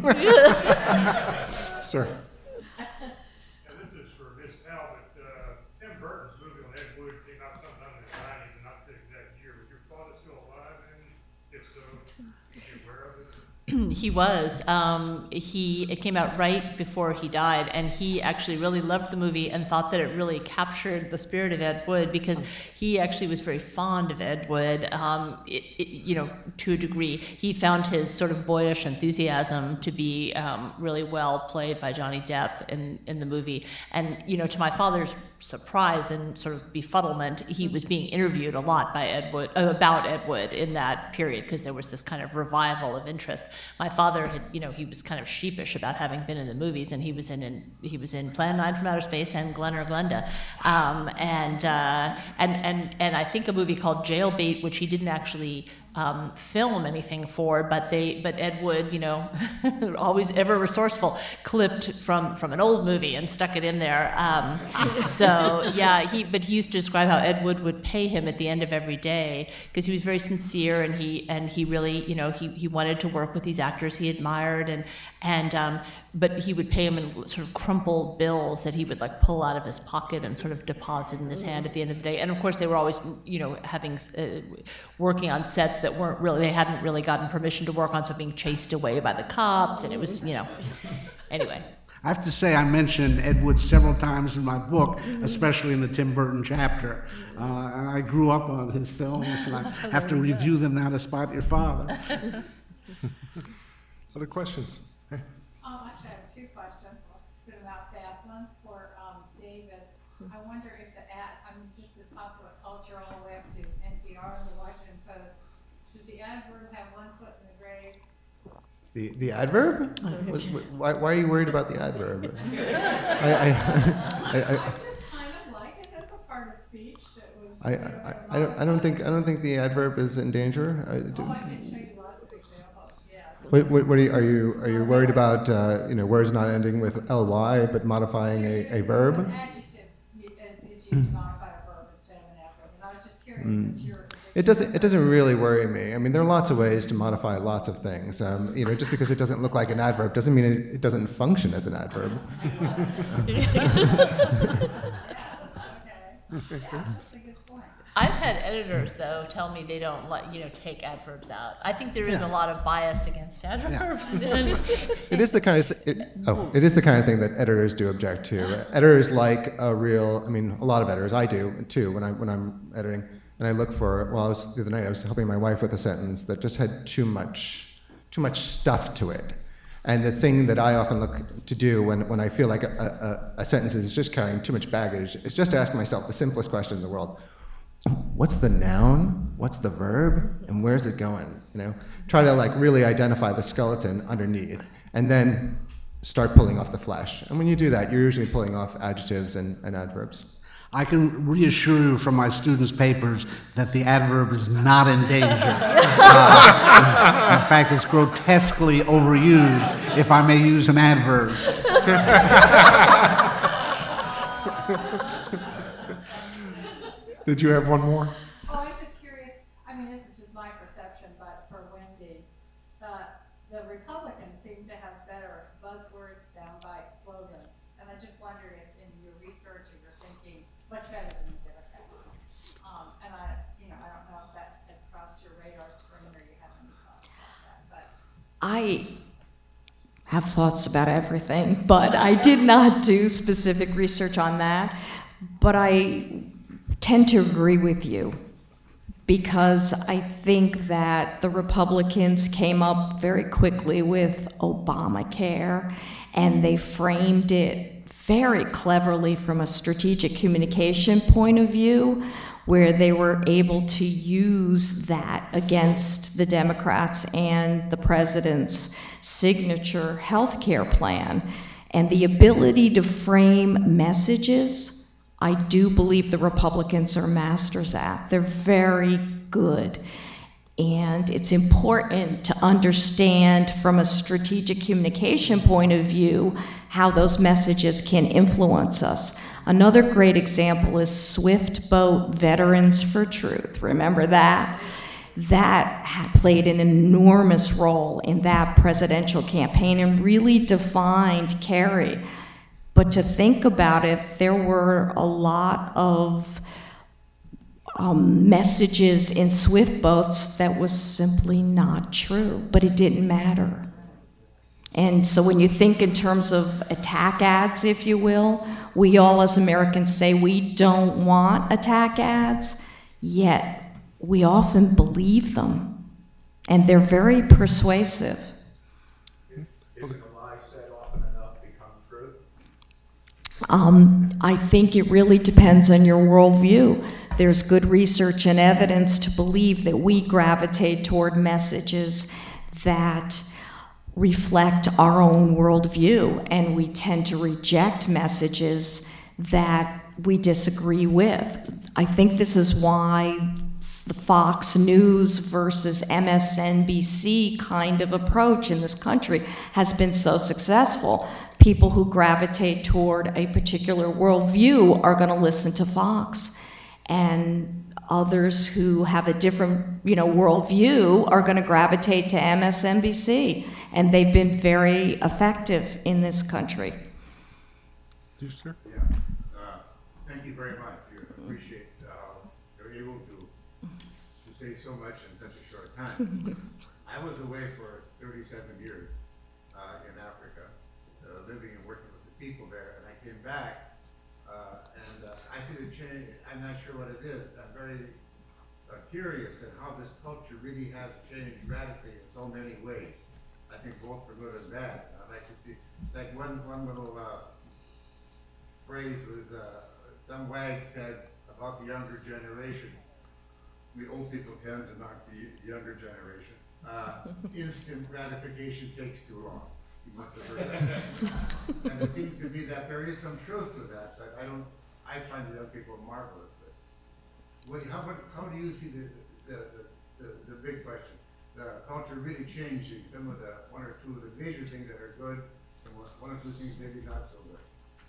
Sir. This is for Miz Talbot. Uh, Tim Burton's movie on Ed Wood came out sometime in the nineties, and not the exact year. Was your father still alive? And if so, are you aware of it? He was. Um, he it came out right before he died, and he actually really loved the movie and thought that it really captured the spirit of Ed Wood, because he actually was very fond of Ed Wood. Um, it, it, you know, to a degree, he found his sort of boyish enthusiasm to be um, really well played by Johnny Depp in in the movie. And you know, to my father's surprise and sort of befuddlement, he was being interviewed a lot by Ed Wood uh, about Ed Wood in that period, because there was this kind of revival of interest. My father had, you know, he was kind of sheepish about having been in the movies, and he was in, in he was in Plan nine from Outer Space and Glen or Glenda, um, and uh, and and and I think a movie called Jailbait, which he didn't actually um, film anything for, but they but Ed Wood, you know, always ever resourceful, clipped from from an old movie and stuck it in there. Um, so yeah, he but he used to describe how Ed Wood would pay him at the end of every day, because he was very sincere, and he and he really, you know, he he wanted to work with these actors he admired, and and um, but he would pay him in sort of crumpled bills that he would like pull out of his pocket and sort of deposit in his hand at the end of the day. And of course, they were always, you know, having uh, working on sets that weren't really, they hadn't really gotten permission to work on, so being chased away by the cops, and it was, you know, anyway. I have to say I mentioned Ed Wood several times in my book, especially in the Tim Burton chapter. Uh, and I grew up on his films, and I have to review them now to spot your father. Other questions? Um, actually, I have two questions. I'll spit them out fast. One's for um, David. I wonder if the ad, I mean, just the popular culture all the way up to N P R and the Washington Post, does the adverb have one foot in the grave? The, the adverb? Was, why, why are you worried about the adverb? I, I, I, I, I just kind of like it as a part of speech that was. I, I, I don't, I don't think, I don't think the adverb is in danger. I, do, Oh, I can show you lots of examples, yeah. what, what, what are you, are you, are you worried about, uh, you know, words not ending with ly but modifying a, a verb? An adjective is used to modify a verb instead of an adverb, and I was just curious what's your. It doesn't, it doesn't really worry me. I mean, there are lots of ways to modify lots of things. Um, you know, just because it doesn't look like an adverb doesn't mean it, it doesn't function as an adverb. Okay. Yeah, that's a good point. I've had editors, though, tell me they don't like, you know, take adverbs out. I think there is Yeah. a lot of bias against adverbs. It is the kind of th- it, oh, it is the kind of thing that editors do object to. Editors like a real. I mean, a lot of editors. I do too when I when I'm editing, and I look for. Well, I was the other night. I was helping my wife with a sentence that just had too much, too much stuff to it. And the thing that I often look to do when, when I feel like a, a, a sentence is just carrying too much baggage is just to ask myself the simplest question in the world. What's the noun? What's the verb? And where's it going? You know, try to like really identify the skeleton underneath, and then start pulling off the flesh. And when you do that, you're usually pulling off adjectives and, and adverbs. I can reassure you from my students' papers that the adverb is not in danger. Uh, in fact, it's grotesquely overused, if I may use an adverb. Did you have one more? Oh, I was just curious, I mean, this is just my perception, but for Wendy, the, the Republicans seem to have better buzzwords, soundbite slogans. And I just wondered if in your research or your thinking, much better than the Democrats. Um, and I, you know, I don't know if that has crossed your radar screen or you have any thoughts about that, but. I have thoughts about everything, but I did not do specific research on that. But I tend to agree with you because I think that the Republicans came up very quickly with Obamacare, and they framed it very cleverly from a strategic communication point of view, where they were able to use that against the Democrats and the president's signature health care plan. And the ability to frame messages, I do believe the Republicans are masters at. They're very good. And it's important to understand from a strategic communication point of view how those messages can influence us. Another great example is Swift Boat Veterans for Truth. Remember that? That had played an enormous role in that presidential campaign and really defined Kerry. But to think about it, there were a lot of um, messages in Swift boats that was simply not true, but it didn't matter. And so when you think in terms of attack ads, if you will, we all as Americans say we don't want attack ads, yet we often believe them, and they're very persuasive. Isn't a lie said often enough become truth? Um, I think it really depends on your worldview. There's good research and evidence to believe that we gravitate toward messages that reflect our own worldview, and we tend to reject messages that we disagree with. I think this is why the Fox News versus M S N B C kind of approach in this country has been so successful. People who gravitate toward a particular worldview are going to listen to Fox, and others who have a different, you know, worldview are going to gravitate to M S N B C, and they've been very effective in this country. You, sir? Yeah. Uh, Thank you very much. You appreciate uh, you're able to, to say so much in such a short time. time. I was away for thirty-seven years uh, in Africa, uh, living and working with the people there, and I came back, uh, and uh, I see the change. I'm not sure what it is. I'm very uh, curious at how this culture really has changed radically in so many ways. I think both for good and bad. I'd like to see, like one, one little uh, phrase was, uh, some wag said about the younger generation. We old people tend to knock the younger generation. Uh, instant gratification takes too long. You must have heard that. And it seems to me that there is some truth to that, but I don't, I find the young people marvelous. But what, how, how do you see the, the, the, the, the big question? The culture really changing, some of the, one or two of the major things that are good, and one or two things maybe not so good.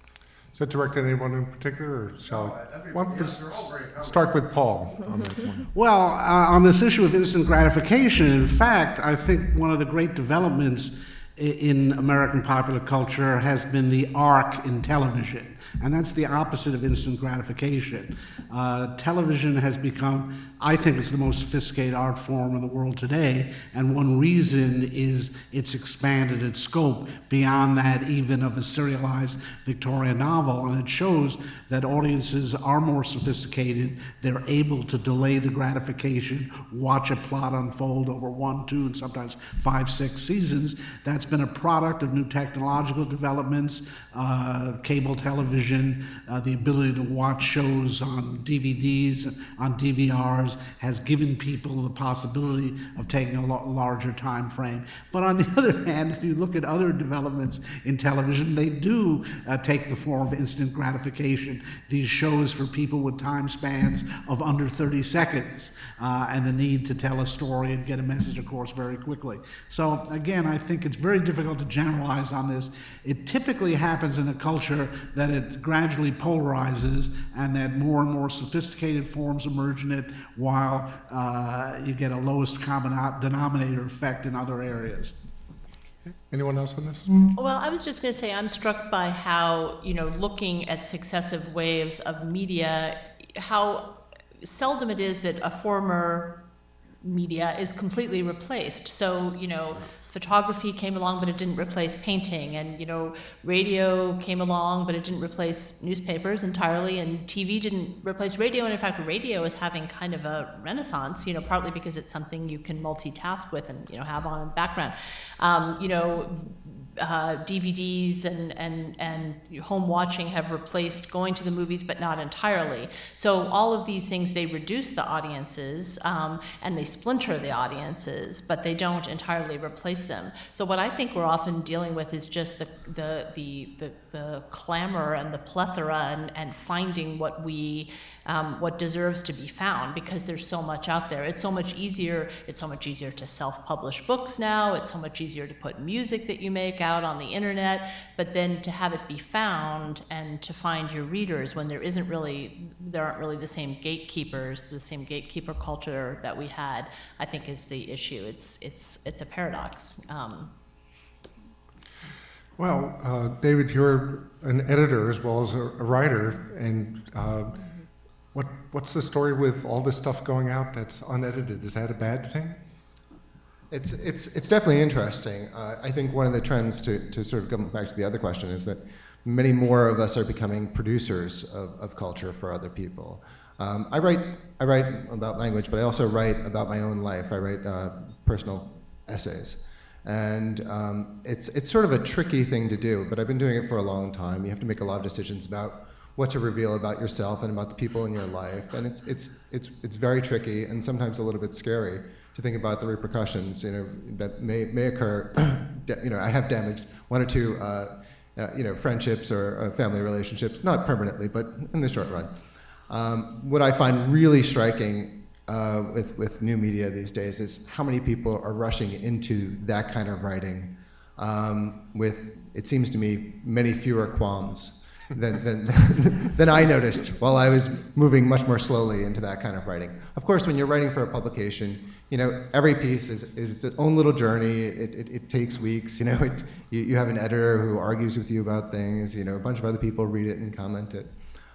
Is that directed at anyone in particular, or shall No, I? every- Why don't we yeah, they're all very helpful. start with Paul on that one? Well, uh, on this issue of instant gratification, in fact, I think one of the great developments i- in American popular culture has been the arc in television, and that's the opposite of instant gratification. Uh, television has become, I think it's the most sophisticated art form in the world today, and one reason is it's expanded its scope beyond that even of a serialized Victorian novel, and it shows that audiences are more sophisticated. They're able to delay the gratification, watch a plot unfold over one, two, and sometimes five, six seasons. That's been a product of new technological developments, uh, cable television, uh, the ability to watch shows on D V Ds, on D V Rs, has given people the possibility of taking a lo- larger time frame. But on the other hand, if you look at other developments in television, they do uh, take the form of instant gratification. These shows for people with time spans of under thirty seconds uh, and the need to tell a story and get a message across very quickly. So again, I think it's very difficult to generalize on this. It typically happens in a culture that it gradually polarizes and that more and more sophisticated forms emerge in it, while uh, you get a lowest common denominator effect in other areas. Anyone else on this? Well, I was just going to say I'm struck by how, you know, looking at successive waves of media, how seldom it is that a former media is completely replaced. So, you know, photography came along, but it didn't replace painting, and, you know, radio came along, but it didn't replace newspapers entirely, and T V didn't replace radio, and in fact, radio is having kind of a renaissance, you know, partly because it's something you can multitask with and, you know, have on in the background. Um, you know, uh, D V Ds and, and, and home watching have replaced going to the movies, but not entirely. So all of these things, they reduce the audiences, um, and they splinter the audiences, but they don't entirely replace them. So what I think we're often dealing with is just the the the the, the clamor and the plethora and, and finding what we um, what deserves to be found, because there's so much out there. It's so much easier. It's so much easier to self-publish books now. It's so much easier to put music that you make out on the internet, but then to have it be found and to find your readers when there isn't really there aren't really the same gatekeepers, the same gatekeeper culture that we had, I think is the issue. It's it's it's a paradox. Um, Well, uh, David, you're an editor as well as a, a writer, and uh, what what's the story with all this stuff going out that's unedited? Is that a bad thing? It's, it's, it's definitely interesting. Uh, I think one of the trends, to, to sort of come back to the other question, is that many more of us are becoming producers of, of culture for other people. Um, I write I write about language, but I also write about my own life. I write uh, personal essays. And um, it's, it's sort of a tricky thing to do, but I've been doing it for a long time. You have to make a lot of decisions about what to reveal about yourself and about the people in your life. And it's, it's, it's, it's very tricky and sometimes a little bit scary to think about the repercussions, you know, that may, may occur. You know, I have damaged one or two, uh, uh, you know, friendships or uh, family relationships, not permanently, but in the short run. Um, what I find really striking uh, with, with new media these days is how many people are rushing into that kind of writing um, with, it seems to me, many fewer qualms than, than, than I noticed while I was moving much more slowly into that kind of writing. Of course, when you're writing for a publication, you know, every piece is, is its own little journey. It, it, it takes weeks. You know, it, you, you have an editor who argues with you about things. You know, a bunch of other people read it and comment it.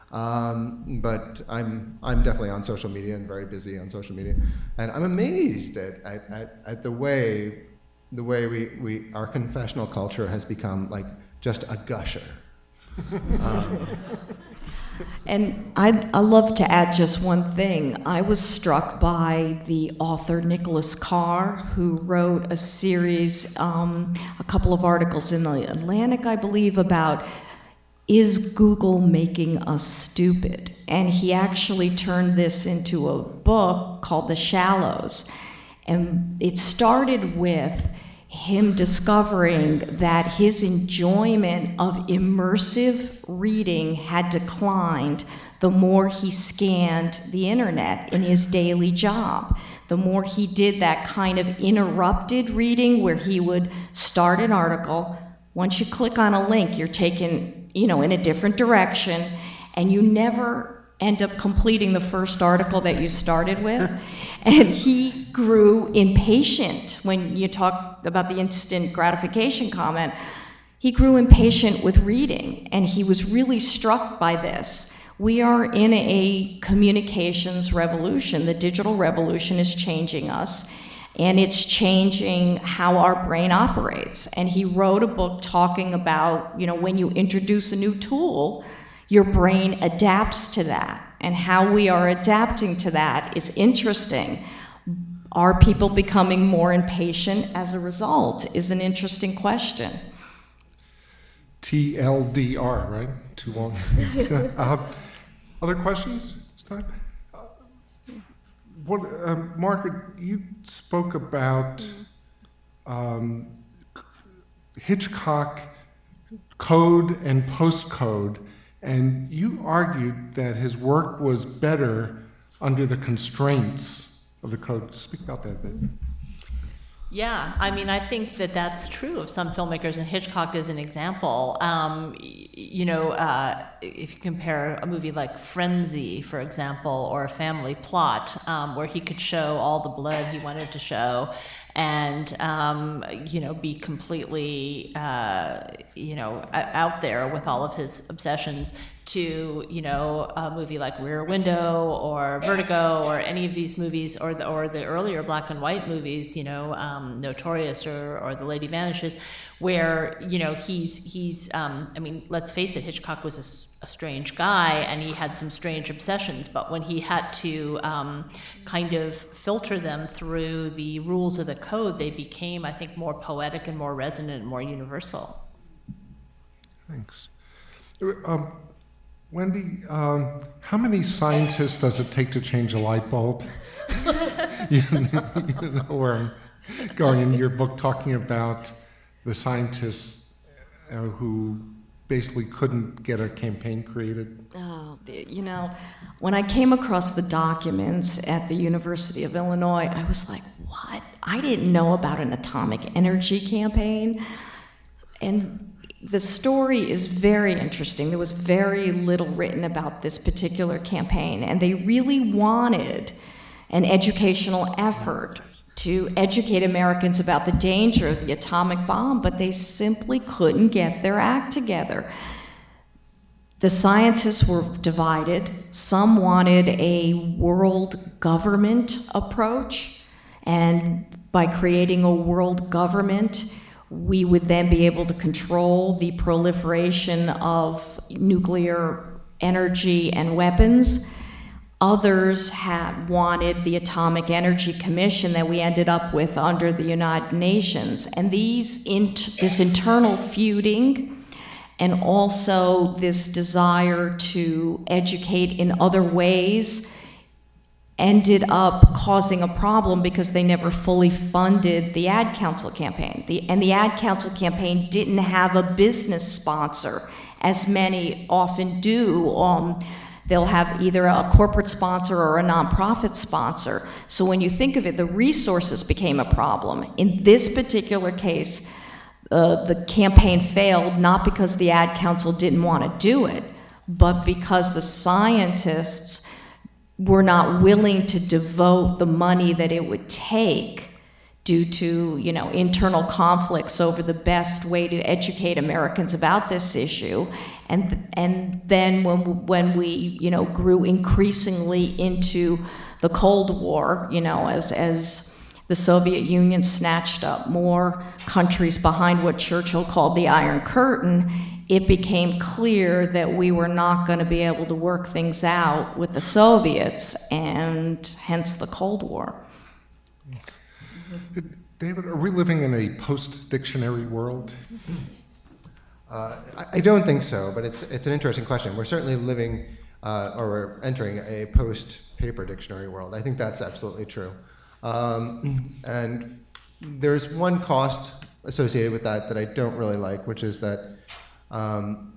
Um, but I'm, I'm definitely on social media and very busy on social media. And I'm amazed at, at, at, at the way, the way we, we, our confessional culture has become like just a gusher. um, And I'd I love to add just one thing. I was struck by the author Nicholas Carr, who wrote a series, um, a couple of articles in the Atlantic, I believe, about is Google making us stupid? And he actually turned this into a book called The Shallows. And it started with him discovering that his enjoyment of immersive reading had declined the more he scanned the internet in his daily job. The more he did that kind of interrupted reading where he would start an article, once you click on a link, you're taken, you know, in a different direction, and you never end up completing the first article that you started with. And he grew impatient when you talk about the instant gratification comment. He grew impatient with reading, and he was really struck by this. We are in a communications revolution. The digital revolution is changing us, and it's changing how our brain operates. And he wrote a book talking about, you know, when you introduce a new tool, your brain adapts to that. And how we are adapting to that is interesting. Are people becoming more impatient as a result is an interesting question. T L D R, right? Too long. uh, other questions this time? Uh, what, uh, Margaret, you spoke about um, Hitchcock code and postcode. And you argued that his work was better under the constraints of the code. Speak about that a bit. Yeah, I mean, I think that that's true of some filmmakers, and Hitchcock is an example. Um, you know, uh, if you compare a movie like Frenzy, for example, or A Family Plot, um, where he could show all the blood he wanted to show, and um, you know, be completely uh, you know, out there with all of his obsessions, to, you know, a movie like Rear Window or Vertigo or any of these movies, or the, or the earlier black and white movies, you know, um, Notorious or, or The Lady Vanishes, where, you know, he's, he's um, I mean, let's face it, Hitchcock was a, a strange guy, and he had some strange obsessions, but when he had to um, kind of filter them through the rules of the code, they became, I think, more poetic and more resonant and more universal. Thanks. Um, Wendy, um, how many scientists does it take to change a light bulb? you, know, you know where I'm going in your book, talking about the scientists uh, who basically couldn't get a campaign created. Oh, you know, when I came across the documents at the University of Illinois, I was like, what? I didn't know about an atomic energy campaign. And the story is very interesting. There was very little written about this particular campaign, and they really wanted an educational effort to educate Americans about the danger of the atomic bomb, but they simply couldn't get their act together. The scientists were divided. Some wanted a world government approach, and by creating a world government, we would then be able to control the proliferation of nuclear energy and weapons. Others had wanted the Atomic Energy Commission that we ended up with under the United Nations. And these int- this internal feuding, and also this desire to educate in other ways, ended up causing a problem because they never fully funded the Ad Council campaign. The, and the Ad Council campaign didn't have a business sponsor, as many often do. Um, they'll have either a corporate sponsor or a nonprofit sponsor. So when you think of it, the resources became a problem. In this particular case, uh, the campaign failed not because the Ad Council didn't want to do it, but because the scientists were not willing to devote the money that it would take due to, you know, internal conflicts over the best way to educate Americans about this issue. And and then when when we, you know, grew increasingly into the Cold War, you know, as as the Soviet Union snatched up more countries behind what Churchill called the Iron Curtain, it became clear that we were not going to be able to work things out with the Soviets, and hence the Cold War. Yes. David, are we living in a post-dictionary world? Uh, I, I don't think so, but it's it's an interesting question. We're certainly living, uh, or we're entering a post-paper dictionary world. I think that's absolutely true. Um, and there's one cost associated with that that I don't really like, which is that um,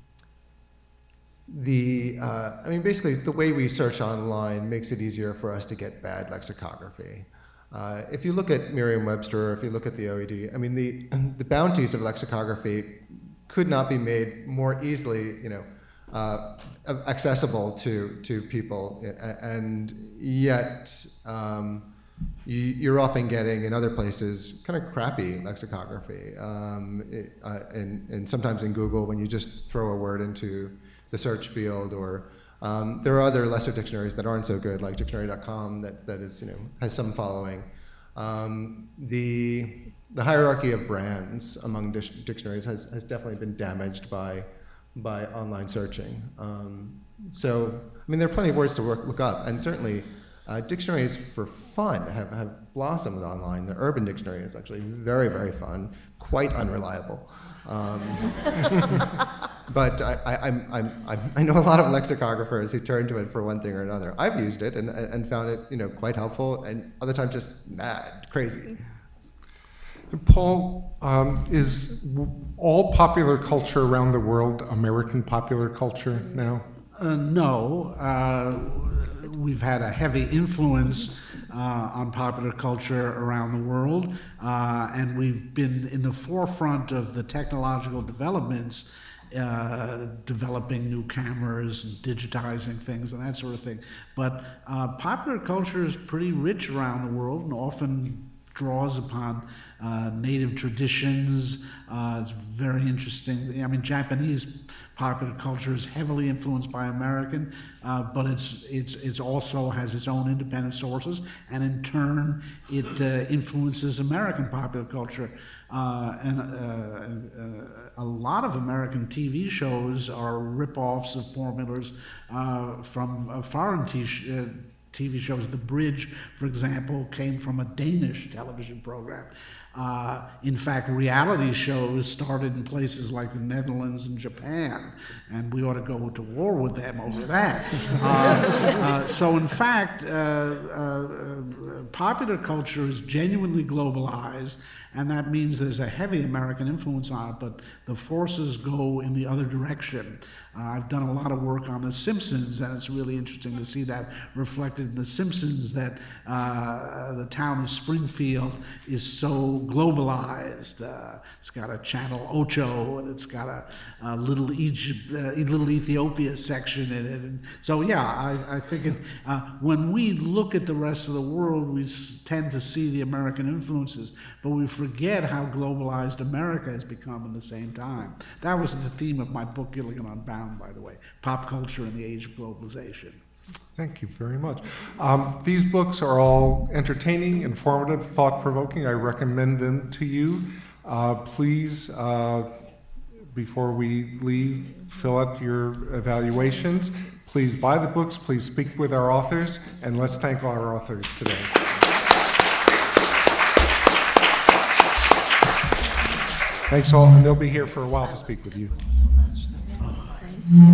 the, uh, I mean, basically the way we search online makes it easier for us to get bad lexicography. Uh, if you look at Merriam-Webster, or if you look at the O E D, I mean, the, the bounties of lexicography could not be made more easily, you know, uh, accessible to, to people, and yet, um, You, you're often getting in other places kind of crappy lexicography, um, it, uh, and, and sometimes in Google when you just throw a word into the search field, or um, there are other lesser dictionaries that aren't so good, like dictionary dot com, that, that is, you know, has some following. Um, the, the hierarchy of brands among dic- dictionaries has, has definitely been damaged by, by online searching. Um, so, I mean, there are plenty of words to work, look up, and certainly Uh, dictionaries for fun have, have blossomed online. The Urban Dictionary is actually very, very fun, quite unreliable. Um, but I, I, I'm, I'm, I'm, I know a lot of lexicographers who turn to it for one thing or another. I've used it and, and found it, you know, quite helpful, and other times just mad, crazy. Paul, um, is all popular culture around the world American popular culture now? Uh, no. Uh, we've had a heavy influence uh, on popular culture around the world, uh, and we've been in the forefront of the technological developments, uh, developing new cameras and digitizing things and that sort of thing. But uh, popular culture is pretty rich around the world and often draws upon uh, native traditions. Uh, it's very interesting. I mean, Japanese popular culture is heavily influenced by American, uh, but it's it's it's also has its own independent sources, and in turn, it uh, influences American popular culture. Uh, and uh, uh, a lot of American T V shows are rip-offs of formulas uh, from uh, foreign t- uh, T V shows. The Bridge, for example, came from a Danish television program. Uh, in fact, reality shows started in places like the Netherlands and Japan, and we ought to go to war with them over that. uh, uh, so, in fact, uh, uh, popular culture is genuinely globalized, and that means there's a heavy American influence on it, but the forces go in the other direction. Uh, I've done a lot of work on The Simpsons, and it's really interesting to see that reflected in The Simpsons, that uh, the town of Springfield is so globalized. Uh, it's got a Channel Ocho, and it's got a, a little Egypt, uh, little Ethiopia section in it. And so, yeah, I, I think it, uh, when we look at the rest of the world, we s- tend to see the American influences, but we forget how globalized America has become in the same time. That was the theme of my book, Gilligan Unbound, by the way, pop culture in the age of globalization. Thank you very much. Um, these books are all entertaining, informative, thought-provoking. I recommend them to you. Uh, please, uh, before we leave, fill out your evaluations. Please buy the books. Please speak with our authors, and let's thank our authors today. Thanks all, and they'll be here for a while to speak with you.